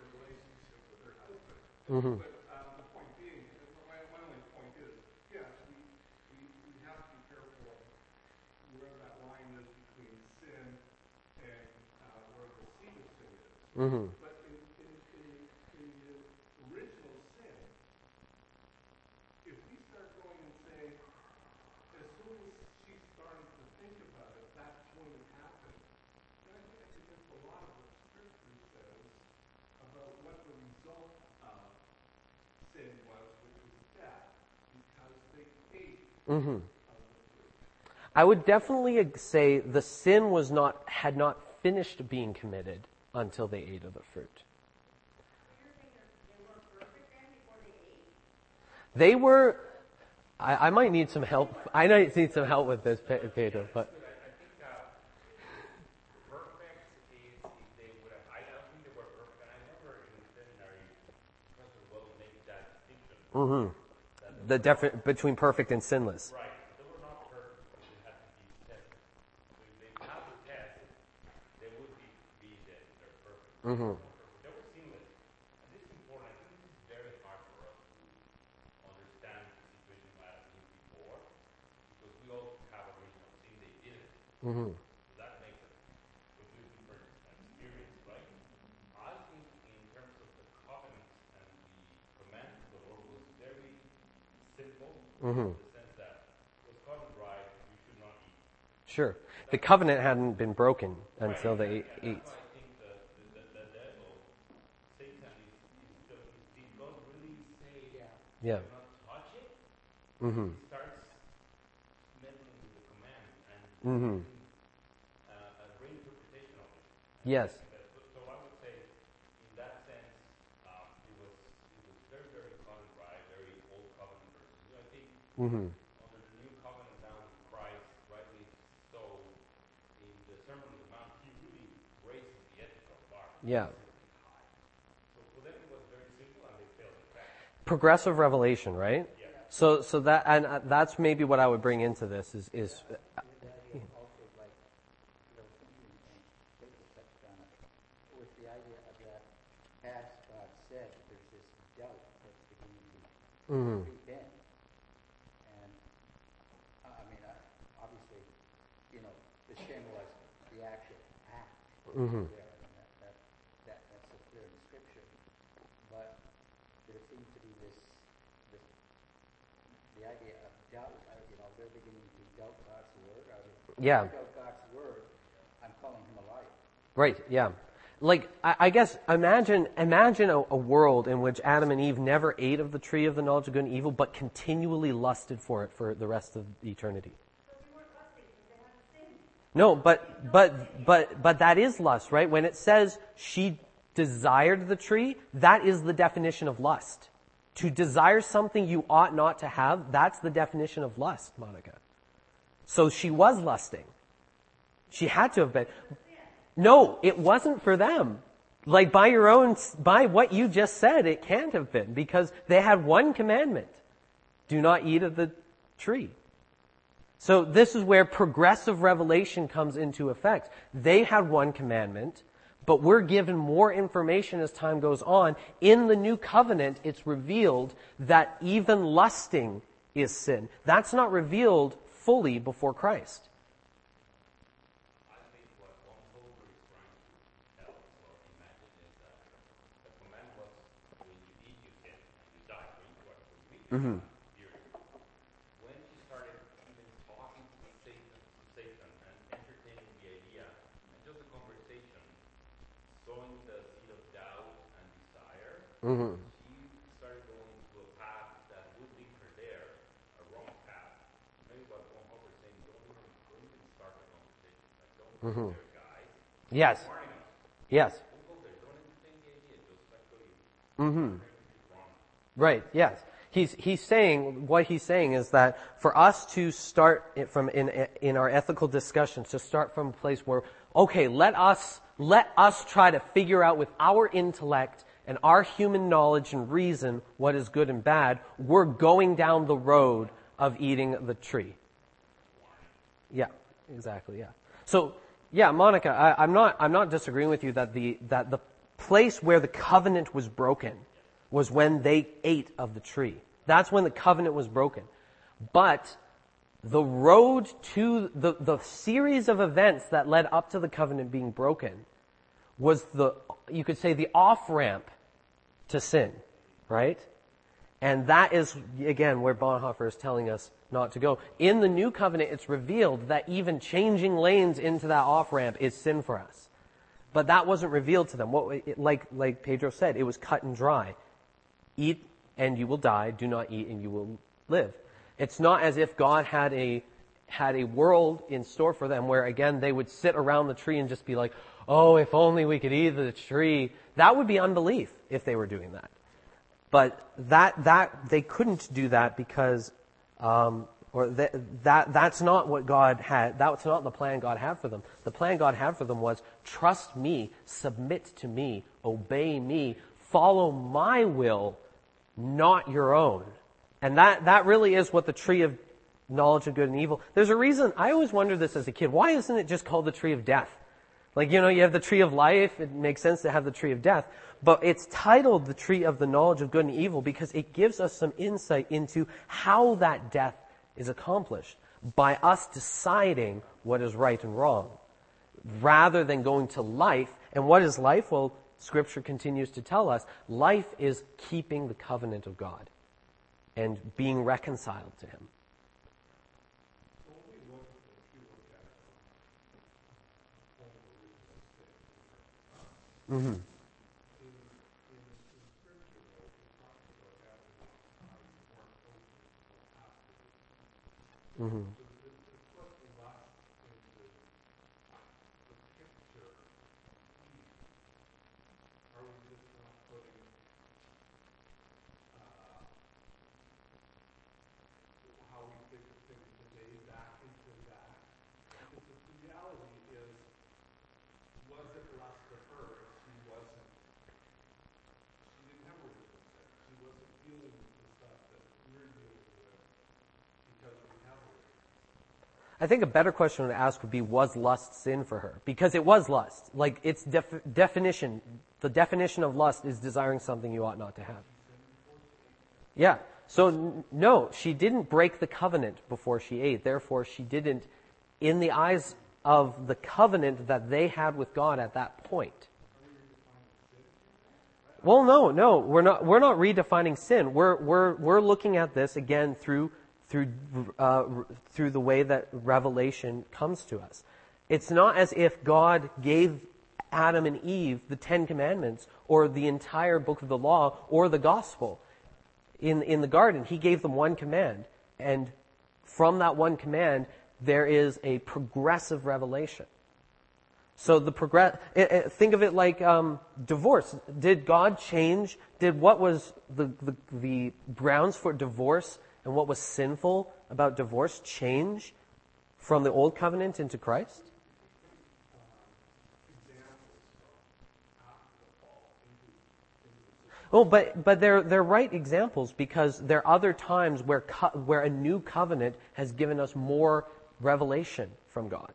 Mm-hmm. But um, the point being, my, my only point is, yes, we, we, we have to be careful where that line is between sin and uh, where the seed of sin is. Mm-hmm. But in, in, in, in the original sin, if we start going and saying, as soon as she's starting to think about sin was, which was death, because they ate Mm-hmm. of the fruit. I would definitely say the sin was not, had not finished being committed until they ate of the fruit. You're saying they're- they weren't perfect then before they ate? They were, I, I might need some help. I might need some help with this, Pe- Pedro, but I, I think uh, perfect is if they would have. I don't think they were perfect, and I remember in the seminary, Professor Wells making that distinction. mhm. the defi- between perfect and sinless. Right, they were not perfect because they had to be tested. So if they passed the test, they would be be that they're perfect. Mhm. They were sinless, and this is important. I think this is very hard for us to understand the situation Adam and Eve before, because we all have a original sin. They didn't. Mhm. So that makes a completely different experience, right? I think in terms of the covenants and the command of the Lord was very simple, Mhm. in the sense that it was cut and dry, you should not eat. Sure. The covenant hadn't been broken until Right, they and, and ate. that's why I think the, the, the, the devil, Satan, is, is still, did God really say, Yeah. do not touch it? Mhm. He starts meddling with the command and Mhm. uh, a reinterpretation of it. Yes. So, so I would say, in that sense, um, it was it was very, very cut and dry, very old covenant verses. I think Mhm. under the new covenant now with Christ, rightly so, in the Sermon on the Mount, he really raises the ethical bar. Yeah. Really high. So for them it was very simple, and they failed at that. Progressive revelation, right? Yeah. So, so that, and uh, that's maybe what I would bring into this is, is, uh, With the idea also of like, you know, something, and Jacob touched on it, with the idea of that, as God said, there's this doubt that's beginning to Mhm. creep in. And, uh, I mean, uh, obviously, you know, the sin was the actual act Mhm. there, and that, that, that, that's so clear in the scripture. But there seems to be this, this, the idea of doubt, uh, you know, they're beginning to doubt God's word. Or if Yeah. I doubt God's word, I'm calling him a liar. Right, yeah. Like, I, I guess, imagine, imagine a, a world in which Adam and Eve never ate of the tree of the knowledge of good and evil, but continually lusted for it for the rest of eternity. But they weren't lusting because they hadn't sinned. No, but, but, but, but that is lust, right? When it says she desired the tree, that is the definition of lust. To desire something you ought not to have, that's the definition of lust, Monica. So she was lusting. She had to have been. No, it wasn't for them. Like by your own, by what you just said, it can't have been because they had one commandment. Do not eat of the tree. So this is where progressive revelation comes into effect. They had one commandment, but we're given more information as time goes on. In the new covenant, it's revealed that even lusting is sin. That's not revealed fully before Christ. I think what one holder is trying to tell us or imagine is that the command was when you eat, you sin, and you die. When you are completely Mhm. die, period. When she started even talking to Satan, to Satan and entertaining the idea, and just the conversation, sowing the seed of doubt and desire, Mhm. she started going to a path that would lead her there, a wrong path. Maybe what one holder is saying, don't even, don't even start the conversation. Like, don't go Mhm. there, guys. Yes. Warning us. Yes. Don't go there. Don't entertain the idea. Just actually Mhm. wrong. Right, yes. He's, he's saying, what he's saying is that for us to start it from in, in our ethical discussions, to start from a place where, okay, let us, let us try to figure out with our intellect and our human knowledge and reason what is good and bad, we're going down the road of eating the tree. Yeah, exactly, yeah. So, yeah, Monica, I, I'm not, I'm not disagreeing with you that the, that the place where the covenant was broken was when they ate of the tree. That's when the covenant was broken. But the road to the, the series of events that led up to the covenant being broken was the, you could say, the off-ramp to sin, right? And that is, again, where Bonhoeffer is telling us not to go. In the new covenant, it's revealed that even changing lanes into that off-ramp is sin for us. But that wasn't revealed to them. What, it, like, like Pedro said, it was cut and dry. Eat and you will die. Do not eat and you will live. It's not as if God had a had a world in store for them where, again, they would sit around the tree and just be like, oh, if only we could eat the tree. That would be unbelief if they were doing that. But that that they couldn't do that because, um, or that, that that's not what God had. That's not the plan God had for them. The plan God had for them was trust me, submit to me, obey me, follow my will, not your own. And that that really is what the tree of knowledge of good and evil. There's a reason. I always wondered this as a kid. Why isn't it just called the tree of death? Like, you know, you have the tree of life. It makes sense to have the tree of death. But it's titled the tree of the knowledge of good and evil because it gives us some insight into how that death is accomplished by us deciding what is right and wrong rather than going to life. And what is life? Well, Scripture continues to tell us life is keeping the covenant of God and being reconciled to Him. Mm-hmm. Mm-hmm. I think a better question to ask would be, was lust sin for her? Because it was lust. Like, its def- definition, the definition of lust is desiring something you ought not to have. Yeah. So, n- no, she didn't break the covenant before she ate. Therefore, she didn't, in the eyes of the covenant that they had with God at that point. Well, no, no, we're not, we're not redefining sin. We're, we're, we're looking at this again through through uh, through the way that revelation comes to us. It's not as if God gave Adam and Eve the Ten Commandments or the entire book of the law or the gospel. In in the garden, He gave them one command, and from that one command, there is a progressive revelation. So the progress. Think of it like um, divorce. Did God change? Did what was the, the the grounds for divorce and what was sinful about divorce change from the old covenant into Christ? Oh, but but they're they're right examples because there are other times where co- where a new covenant has given us more revelation from God.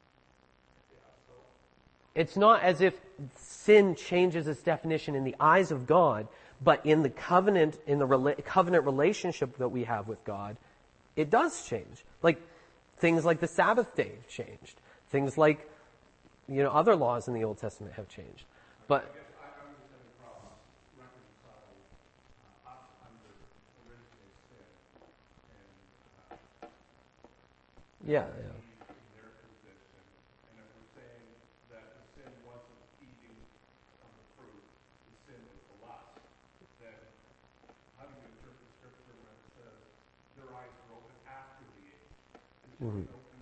It's not as if sin changes its definition in the eyes of God, but in the covenant, in the rela- covenant relationship that we have with God, it does change. Like things like the Sabbath day have changed. Things like, you know, other laws in the Old Testament have changed. But yeah, yeah. Mm-hmm.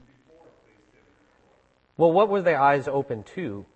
Well, what were their eyes open to?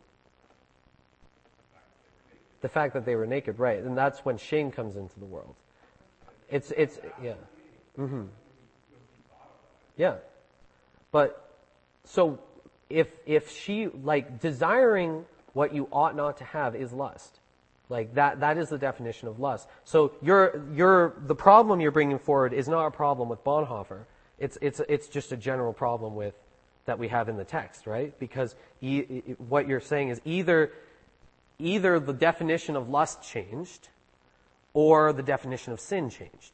The fact that they were naked, right? And that's when shame comes into the world. It's it's yeah, mm-hmm. Yeah. But so if if she like desiring what you ought not to have is lust. Like that that is the definition of lust. So you're you're the problem you're bringing forward is not a problem with Bonhoeffer. It's it's it's just a general problem with that we have in the text, right? Because e- e- what you're saying is either either the definition of lust changed or the definition of sin changed.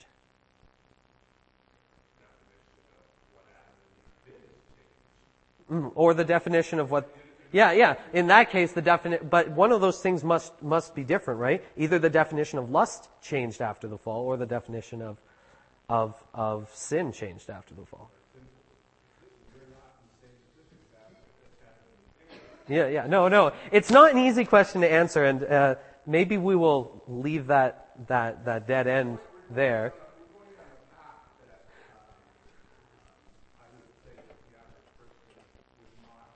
Mm, or the definition of what Yeah, yeah. In that case the definite but one of those things must must be different, right? Either the definition of lust changed after the fall or the definition of of of sin changed after the fall. Yeah, yeah. No, no. It's not an easy question to answer, and uh, maybe we will leave that that that dead end there. We're going down a path that um, I would say that the average person would not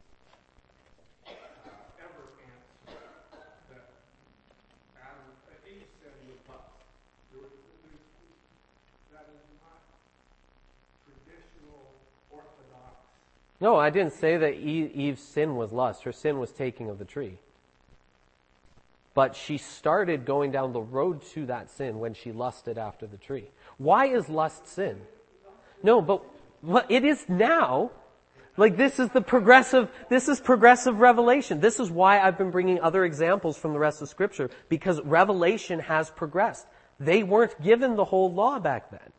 uh, ever answer. That Adam, uh, Eve sinned with lust. There was, there's, that is not traditional, orthodox. No, I didn't say that Eve, Eve's sin was lust. Her sin was taking of the tree. But she started going down the road to that sin when she lusted after the tree. Why is lust sin? No, but well, it is now. Like this is the progressive, this is progressive revelation. This is why I've been bringing other examples from the rest of Scripture, because revelation has progressed. They weren't given the whole law back then.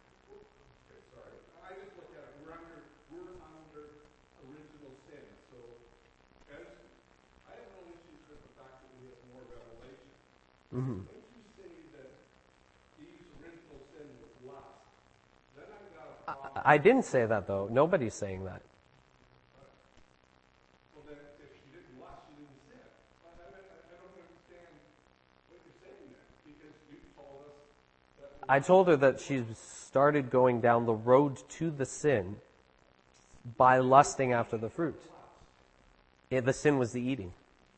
I just look at it. We're under, we're under original sin. So, as I have no issues with the fact that we have more revelation. Mm-hmm. Once you say that Eve's original sin was lust, then I've got a problem. I, I didn't say that though. Nobody's saying that. Well, then, if she didn't lust, she didn't sin. I, I, I don't understand what you're saying there, because you told us that. I told her that she started going down the road to the sin by lusting after the fruit. Yeah, the sin was the eating.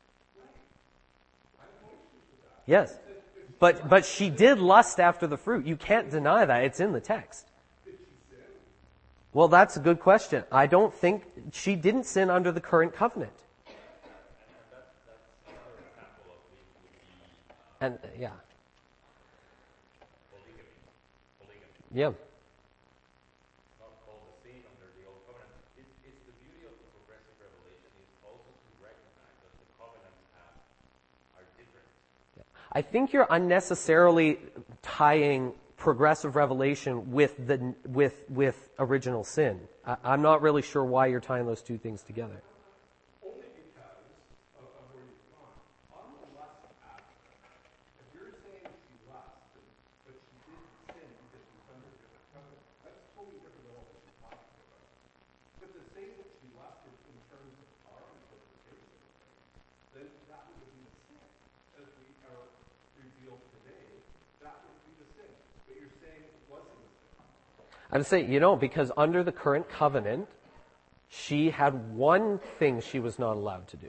Yes. But but she did lust after the fruit. You can't deny that. It's in the text. Well, that's a good question. I don't think she didn't sin under the current covenant. And yeah. Yeah. Not called a sin under the old covenant. It's, it's the beauty of the progressive revelation is also to recognize that the covenants have, are different. I think you're unnecessarily tying progressive revelation with the with with original sin. I, I'm not really sure why you're tying those two things together. Only because of, of where you've gone. On the lust aspect, if you're saying she lusted, but she didn't sin because she's under the covenant, that's totally different than what we're talking about. But to say that she lusted in terms of our interpretation of things, then that would be the sin. As we are revealed today, that would be the sin. But you're saying it wasn't a sin. I'm saying, you know, because under the current covenant, she had one thing she was not allowed to do.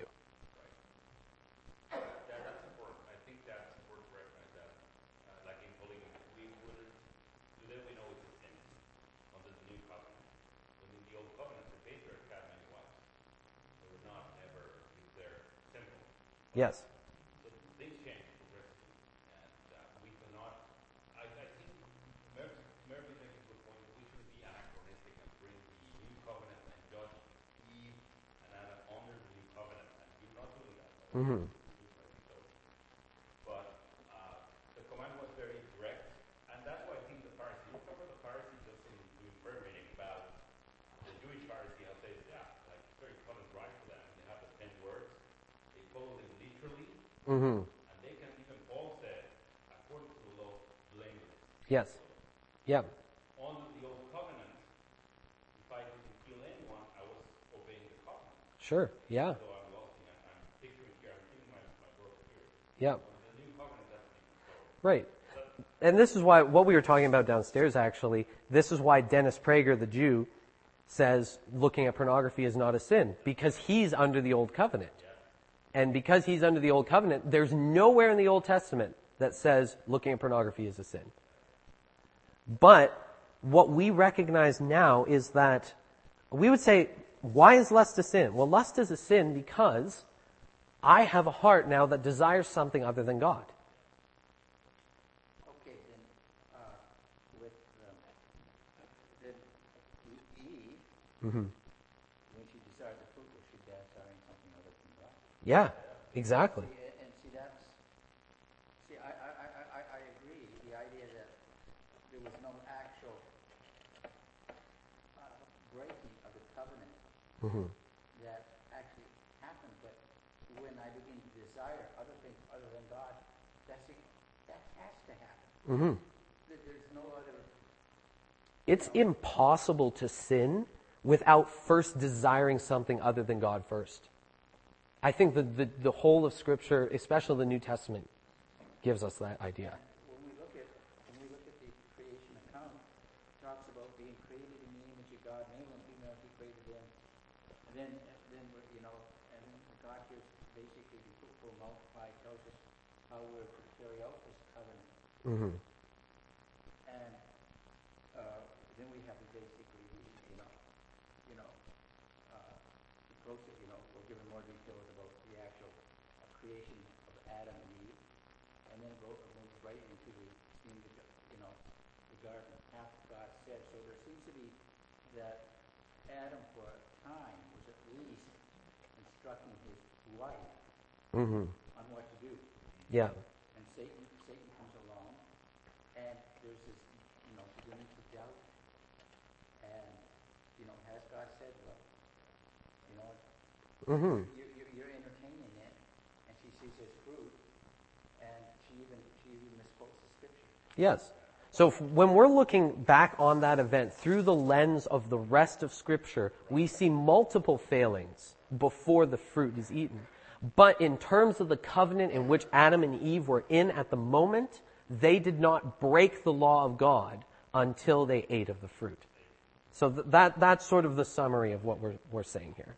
Yeah, that's important. I think that's important to recognize that. Uh, like in polygamy, we wouldn't, today we know it's a sin under the new covenant. But in the old covenant, the patriarch had many wives. They would not ever declare simple. Yes. So things change progressively. And uh, we cannot, I, I think Murphy, Murphy makes a good point. We shouldn't be anachronistic and bring the new covenant and judge Eve and Adam under the new covenant. And you're not doing that. Mm-hmm. So, but uh, the command was very direct, and that's why I think the Pharisee, you remember the Pharisee just in doing prayer meeting about the Jewish Pharisee, how they say, yeah, like it's very cut and dry for them. They have the ten words, they follow them literally, Mm-hmm. and they can even, Paul said, according to the law, blameless. Yes. Yeah. Under the old covenant, if I didn't kill anyone, I was obeying the covenant. Sure. Yeah. So I'm lost, and I'm picturing here, I'm thinking my, my brother here. Yeah. The new covenant, that's a different story. Right. And this is why, what we were talking about downstairs actually, this is why Dennis Prager, the Jew, says looking at pornography is not a sin. Because he's under the old covenant. And because he's under the old covenant, there's nowhere in the Old Testament that says looking at pornography is a sin. But what we recognize now is that we would say, why is lust a sin? Well, lust is a sin because I have a heart now that desires something other than God. Okay, then, uh, with, um, then Eve, Mm-hmm. when she desired the fruit, was she desiring something other than God? Yeah, exactly. See, and see, that's, see, I, I, I, I, I agree, the idea that there was no actual uh, breaking of the covenant Mm-hmm. that actually happened, but when I begin to desire other things other than God, that's it, that has to happen. Mm-hmm. There- There's no other, It's impossible to sin without first desiring something other than God first. I think the, the, the whole of Scripture, especially the New Testament, gives us that idea. when we look at, when we look basically the fruitful and multiply tells us how we're to carry out this covenant. Mm-hmm. And uh, then we have to basically, you know, you know, uh, the process, you know, we're given more details about the actual uh, creation of Adam and Eve, and then go move right into the, in the, you know, the garden. Half God said. So there seems to be that Adam, for a time, was at least instructing his wife Mm-hmm. on what to do. Yeah. And Satan, Satan comes along, and there's this, you know, beginning to doubt. And, you know, has God said, well, you know, Mm-hmm. you, you, you're entertaining it, and she sees his fruit, and she even, she even misquotes the scripture. Yes. So if, when we're looking back on that event through the lens of the rest of Scripture, we see multiple failings before the fruit is eaten. But in terms of the covenant in which Adam and Eve were in at the moment, they did not break the law of God until they ate of the fruit. So th- that that's sort of the summary of what we're we're saying here.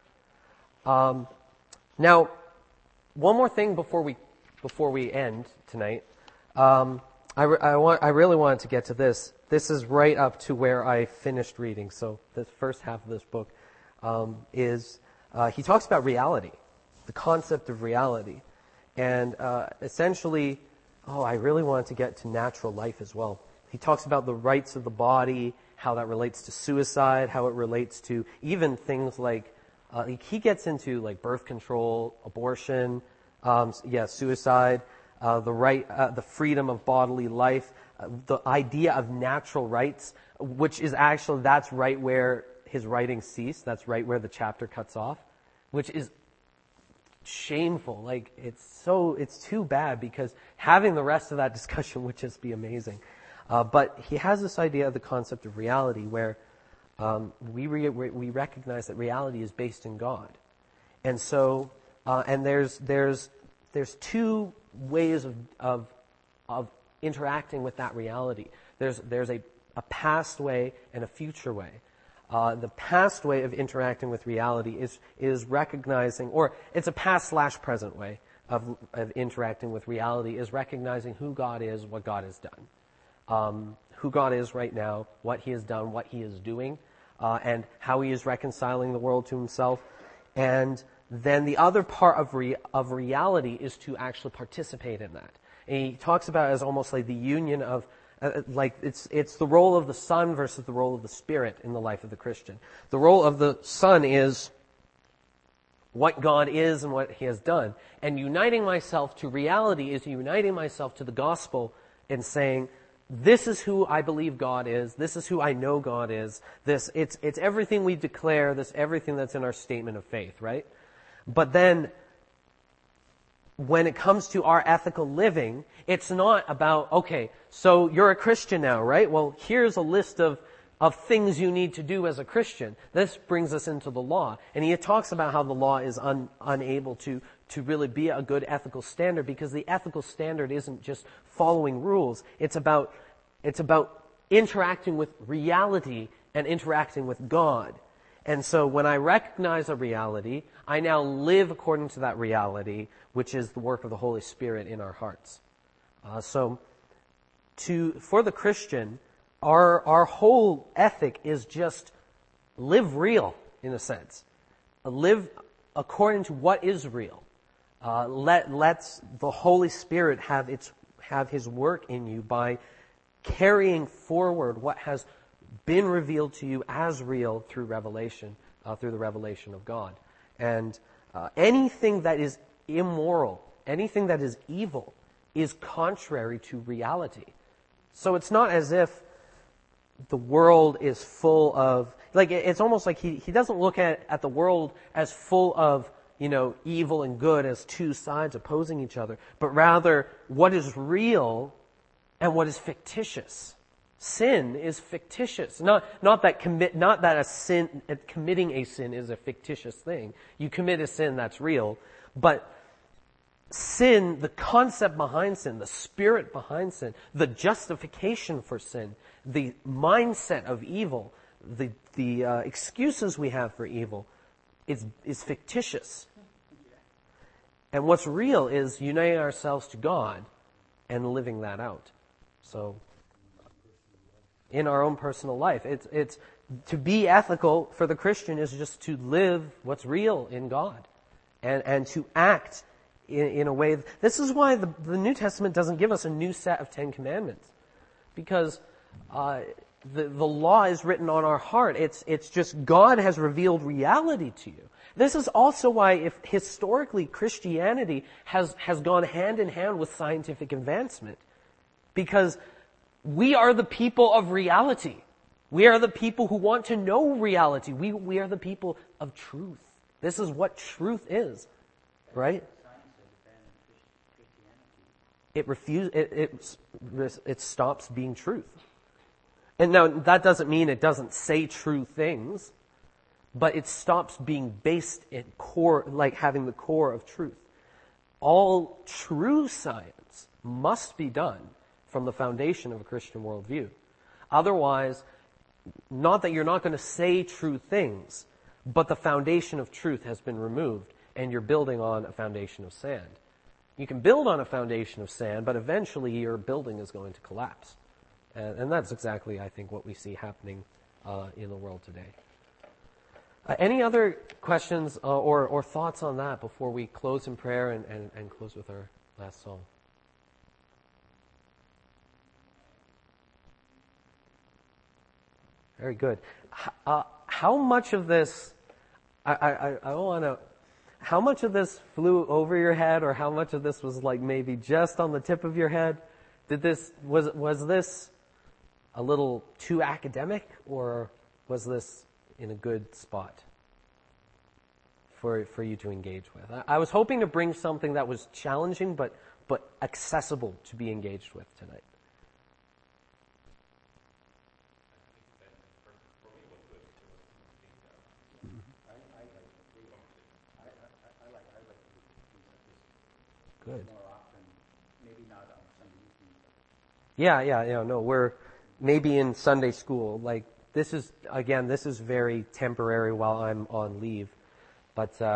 Um, now, one more thing before we before we end tonight. Um, I, re- I want I really wanted to get to this. This is right up to where I finished reading. So the first half of this book um, is uh, he talks about reality, the concept of reality, and uh, essentially, oh, I really wanted to get to natural life as well. He talks about the rights of the body, how that relates to suicide, how it relates to even things like uh, he gets into like birth control, abortion, um, yeah, suicide. Uh, the right, uh, the freedom of bodily life, uh, the idea of natural rights, which is actually, that's right where his writings cease. That's right where the chapter cuts off, which is shameful. Like, it's so, it's too bad because having the rest of that discussion would just be amazing. Uh, but he has this idea of the concept of reality where um, we, re- we recognize that reality is based in God. And so, uh, and there's, there's, there's two ways of, of, of interacting with that reality. There's, there's a, a past way and a future way. Uh, the past way of interacting with reality is, is recognizing, or it's a past slash present way of, of interacting with reality is recognizing who God is, what God has done. Um, who God is right now, what He has done, what He is doing, uh, and how He is reconciling the world to Himself. And then the other part of re- of reality is to actually participate in that. And he talks about it as almost like the union of, uh, like it's it's the role of the Son versus the role of the Spirit in the life of the Christian. The role of the Son is what God is and what He has done. And uniting myself to reality is uniting myself to the gospel and saying, this is who I believe God is. This is who I know God is. This it's it's everything we declare. This everything that's in our statement of faith, right? But then, when it comes to our ethical living, it's not about, okay, so you're a Christian now, right? Well, here's a list of, of things you need to do as a Christian. This brings us into the law. And he talks about how the law is un, unable to, to really be a good ethical standard because the ethical standard isn't just following rules. It's about, it's about interacting with reality and interacting with God. And so when I recognize a reality, I now live according to that reality, which is the work of the Holy Spirit in our hearts. Uh, so to for the Christian, our our whole ethic is just live real, in a sense. Uh, live according to what is real. Uh, let let's the Holy Spirit have its have His work in you by carrying forward what has been revealed to you as real through revelation, uh, through the revelation of God. And uh, anything that is immoral, anything that is evil, is contrary to reality. So it's not as if the world is full of, like, it's almost like he, he doesn't look at, at the world as full of, you know, evil and good as two sides opposing each other, but rather what is real and what is fictitious. Sin is fictitious. Not, not that commit, not that a sin, committing a sin is a fictitious thing. You commit a sin, that's real. But sin, the concept behind sin, the spirit behind sin, the justification for sin, the mindset of evil, the, the uh, excuses we have for evil, is, is fictitious. And what's real is uniting ourselves to God and living that out. So, in our own personal life, it's, it's, to be ethical for the Christian is just to live what's real in God. And, and to act in, in a way. This is why the, the New Testament doesn't give us a new set of Ten Commandments. Because, uh, the, the law is written on our heart. It's, it's just God has revealed reality to you. This is also why, if historically Christianity has, has gone hand in hand with scientific advancement. Because we are the people of reality. We are the people who want to know reality. We, we are the people of truth. This is what truth is, right? It refuse, it, it, it stops being truth. And now, that doesn't mean it doesn't say true things, but it stops being based in core, like having the core of truth. All true science must be done from the foundation of a Christian worldview. Otherwise, not that you're not going to say true things, but the foundation of truth has been removed, and you're building on a foundation of sand. You can build on a foundation of sand, but eventually your building is going to collapse. And, and that's exactly, I think, what we see happening uh, in the world today. Uh, any other questions uh, or, or thoughts on that before we close in prayer and, and, and close with our last song? Very good. H- uh, how much of this, I, I, I don't want to, how much of this flew over your head, or how much of this was like maybe just on the tip of your head? Did this, was, was this a little too academic, or was this in a good spot for, for you to engage with? I, I was hoping to bring something that was challenging, but, but accessible to be engaged with tonight. Good. More often, maybe not on Sunday evening. Yeah, yeah, yeah, no, we're maybe in Sunday school. Like, this is, again, this is very temporary while I'm on leave. But, uh, I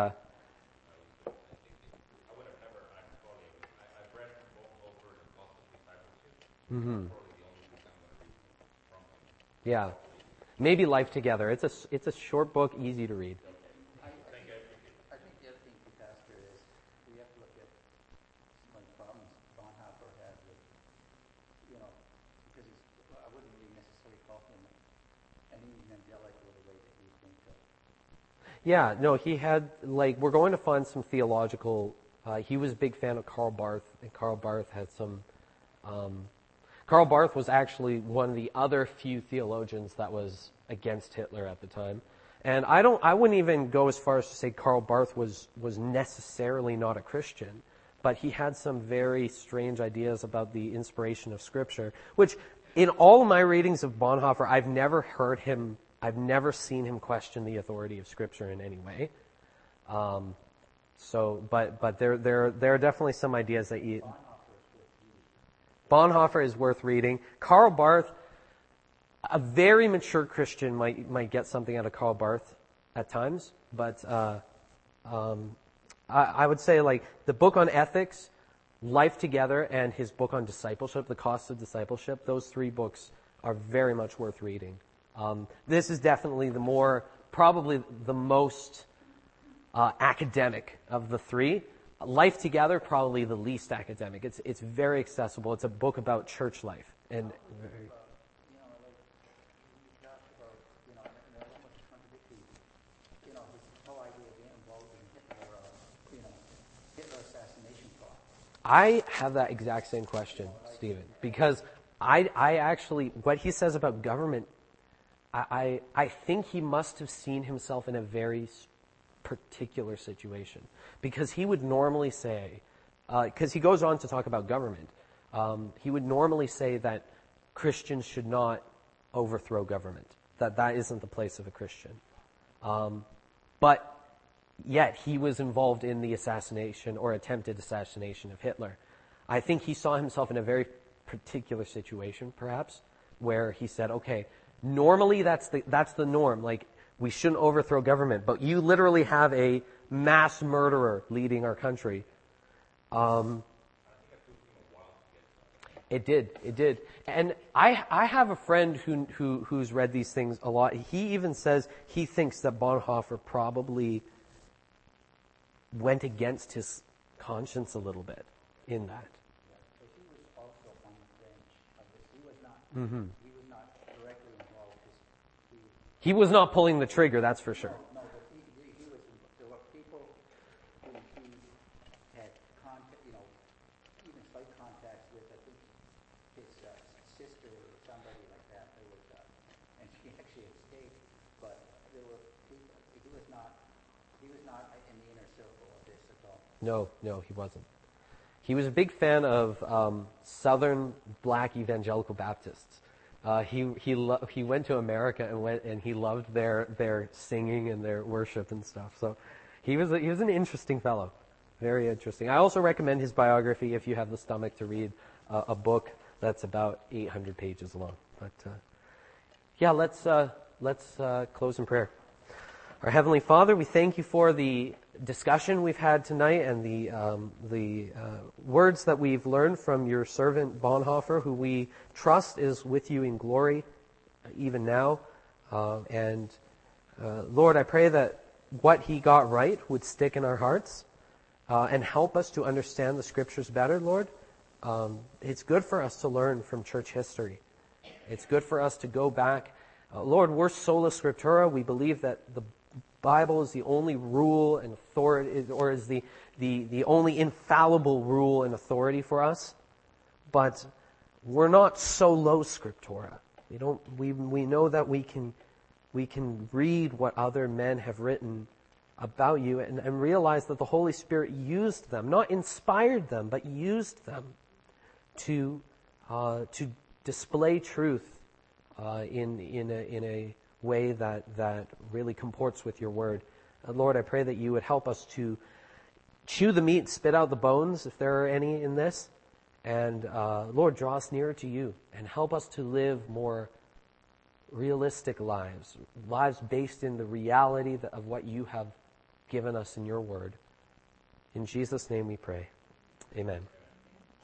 would have never actually, I, I've read both over the cost of discipleship. mm-hmm. Probably the only book I'm going to read from him. Yeah. Maybe Life Together. It's a, it's a short book, easy to read. I, I, think, I think the other thing, Pastor, is we have to look at some of the problems Bonhoeffer had with, you know, because he's, I wouldn't really necessarily call him an evangelical the way that you think of. Yeah, no, he had, like, we're going to find some theological, uh, he was a big fan of Karl Barth, and Karl Barth had some, um, Karl Barth was actually one of the other few theologians that was against Hitler at the time. And I don't, I wouldn't even go as far as to say Karl Barth was, was necessarily not a Christian, but he had some very strange ideas about the inspiration of Scripture, which in all my readings of Bonhoeffer, I've never heard him, I've never seen him question the authority of Scripture in any way. Um, so, but, but there, there, there are definitely some ideas that you, Bonhoeffer is worth reading. Karl Barth, a very mature Christian might might get something out of Karl Barth at times, but uh, um, I, I would say like the book on ethics, Life Together, and his book on discipleship, The Cost of Discipleship. Those three books are very much worth reading. Um, this is definitely the more, probably the most uh, academic of the three. Life Together, probably the least academic. It's it's very accessible. It's a book about church life, and very, You know, like we talked about, you know, and they're almost contradictory. You know, this whole idea of being involved in Hitler, uh, you know, Hitler assassination plot. I have that exact same question, Stephen, because I I actually what he says about government, I I, I think he must have seen himself in a very particular situation, because he would normally say, because uh, he goes on to talk about government, um, he would normally say that Christians should not overthrow government, that that isn't the place of a Christian. Um, but yet he was involved in the assassination or attempted assassination of Hitler. I think he saw himself in a very particular situation, perhaps, where he said, okay, normally that's the that's the norm, like, we shouldn't overthrow government, but you literally have a mass murderer leading our country. Um, it did. It did. And I I have a friend who who who's read these things a lot. He even says he thinks that Bonhoeffer probably went against his conscience a little bit in that. So he was also on the fringe of this. He was not. Mm-hmm. He was not directly involved because he. He was not pulling the trigger, that's for sure. No, but he, he, he was. There were people who he had contact, you know, even slight contacts with. I think his uh, sister or somebody like that. There was, uh, and she actually escaped. But there were people. He was not. He was not in the inner circle of this at all. No, no, he wasn't. He was a big fan of um, Southern Black Evangelical Baptists. Uh, he he lo- he went to America and went and he loved their their singing and their worship and stuff. So he was a, he was an interesting fellow, very interesting. I also recommend his biography if you have the stomach to read uh, a book that's about eight hundred pages long. But uh, yeah, let's uh, let's uh, close in prayer. Our Heavenly Father, we thank you for the discussion we've had tonight and the um, the uh, words that we've learned from your servant Bonhoeffer, who we trust is with you in glory even now. Uh, and uh, Lord, I pray that what he got right would stick in our hearts uh, and help us to understand the Scriptures better, Lord. Um, it's good for us to learn from church history. It's good for us to go back. Uh, Lord, we're sola scriptura. We believe that the Bible is the only rule and authority, or is the, the, the only infallible rule and authority for us. But we're not solo scriptura. We don't. We we know that we can we can read what other men have written about you and, and realize that the Holy Spirit used them, not inspired them, but used them to uh, to display truth uh, in in a in a way that, that really comports with your word. Uh, Lord, I pray that you would help us to chew the meat, spit out the bones, if there are any in this. And uh, Lord, draw us nearer to you and help us to live more realistic lives, lives based in the reality that, of what you have given us in your word. In Jesus' name we pray. Amen.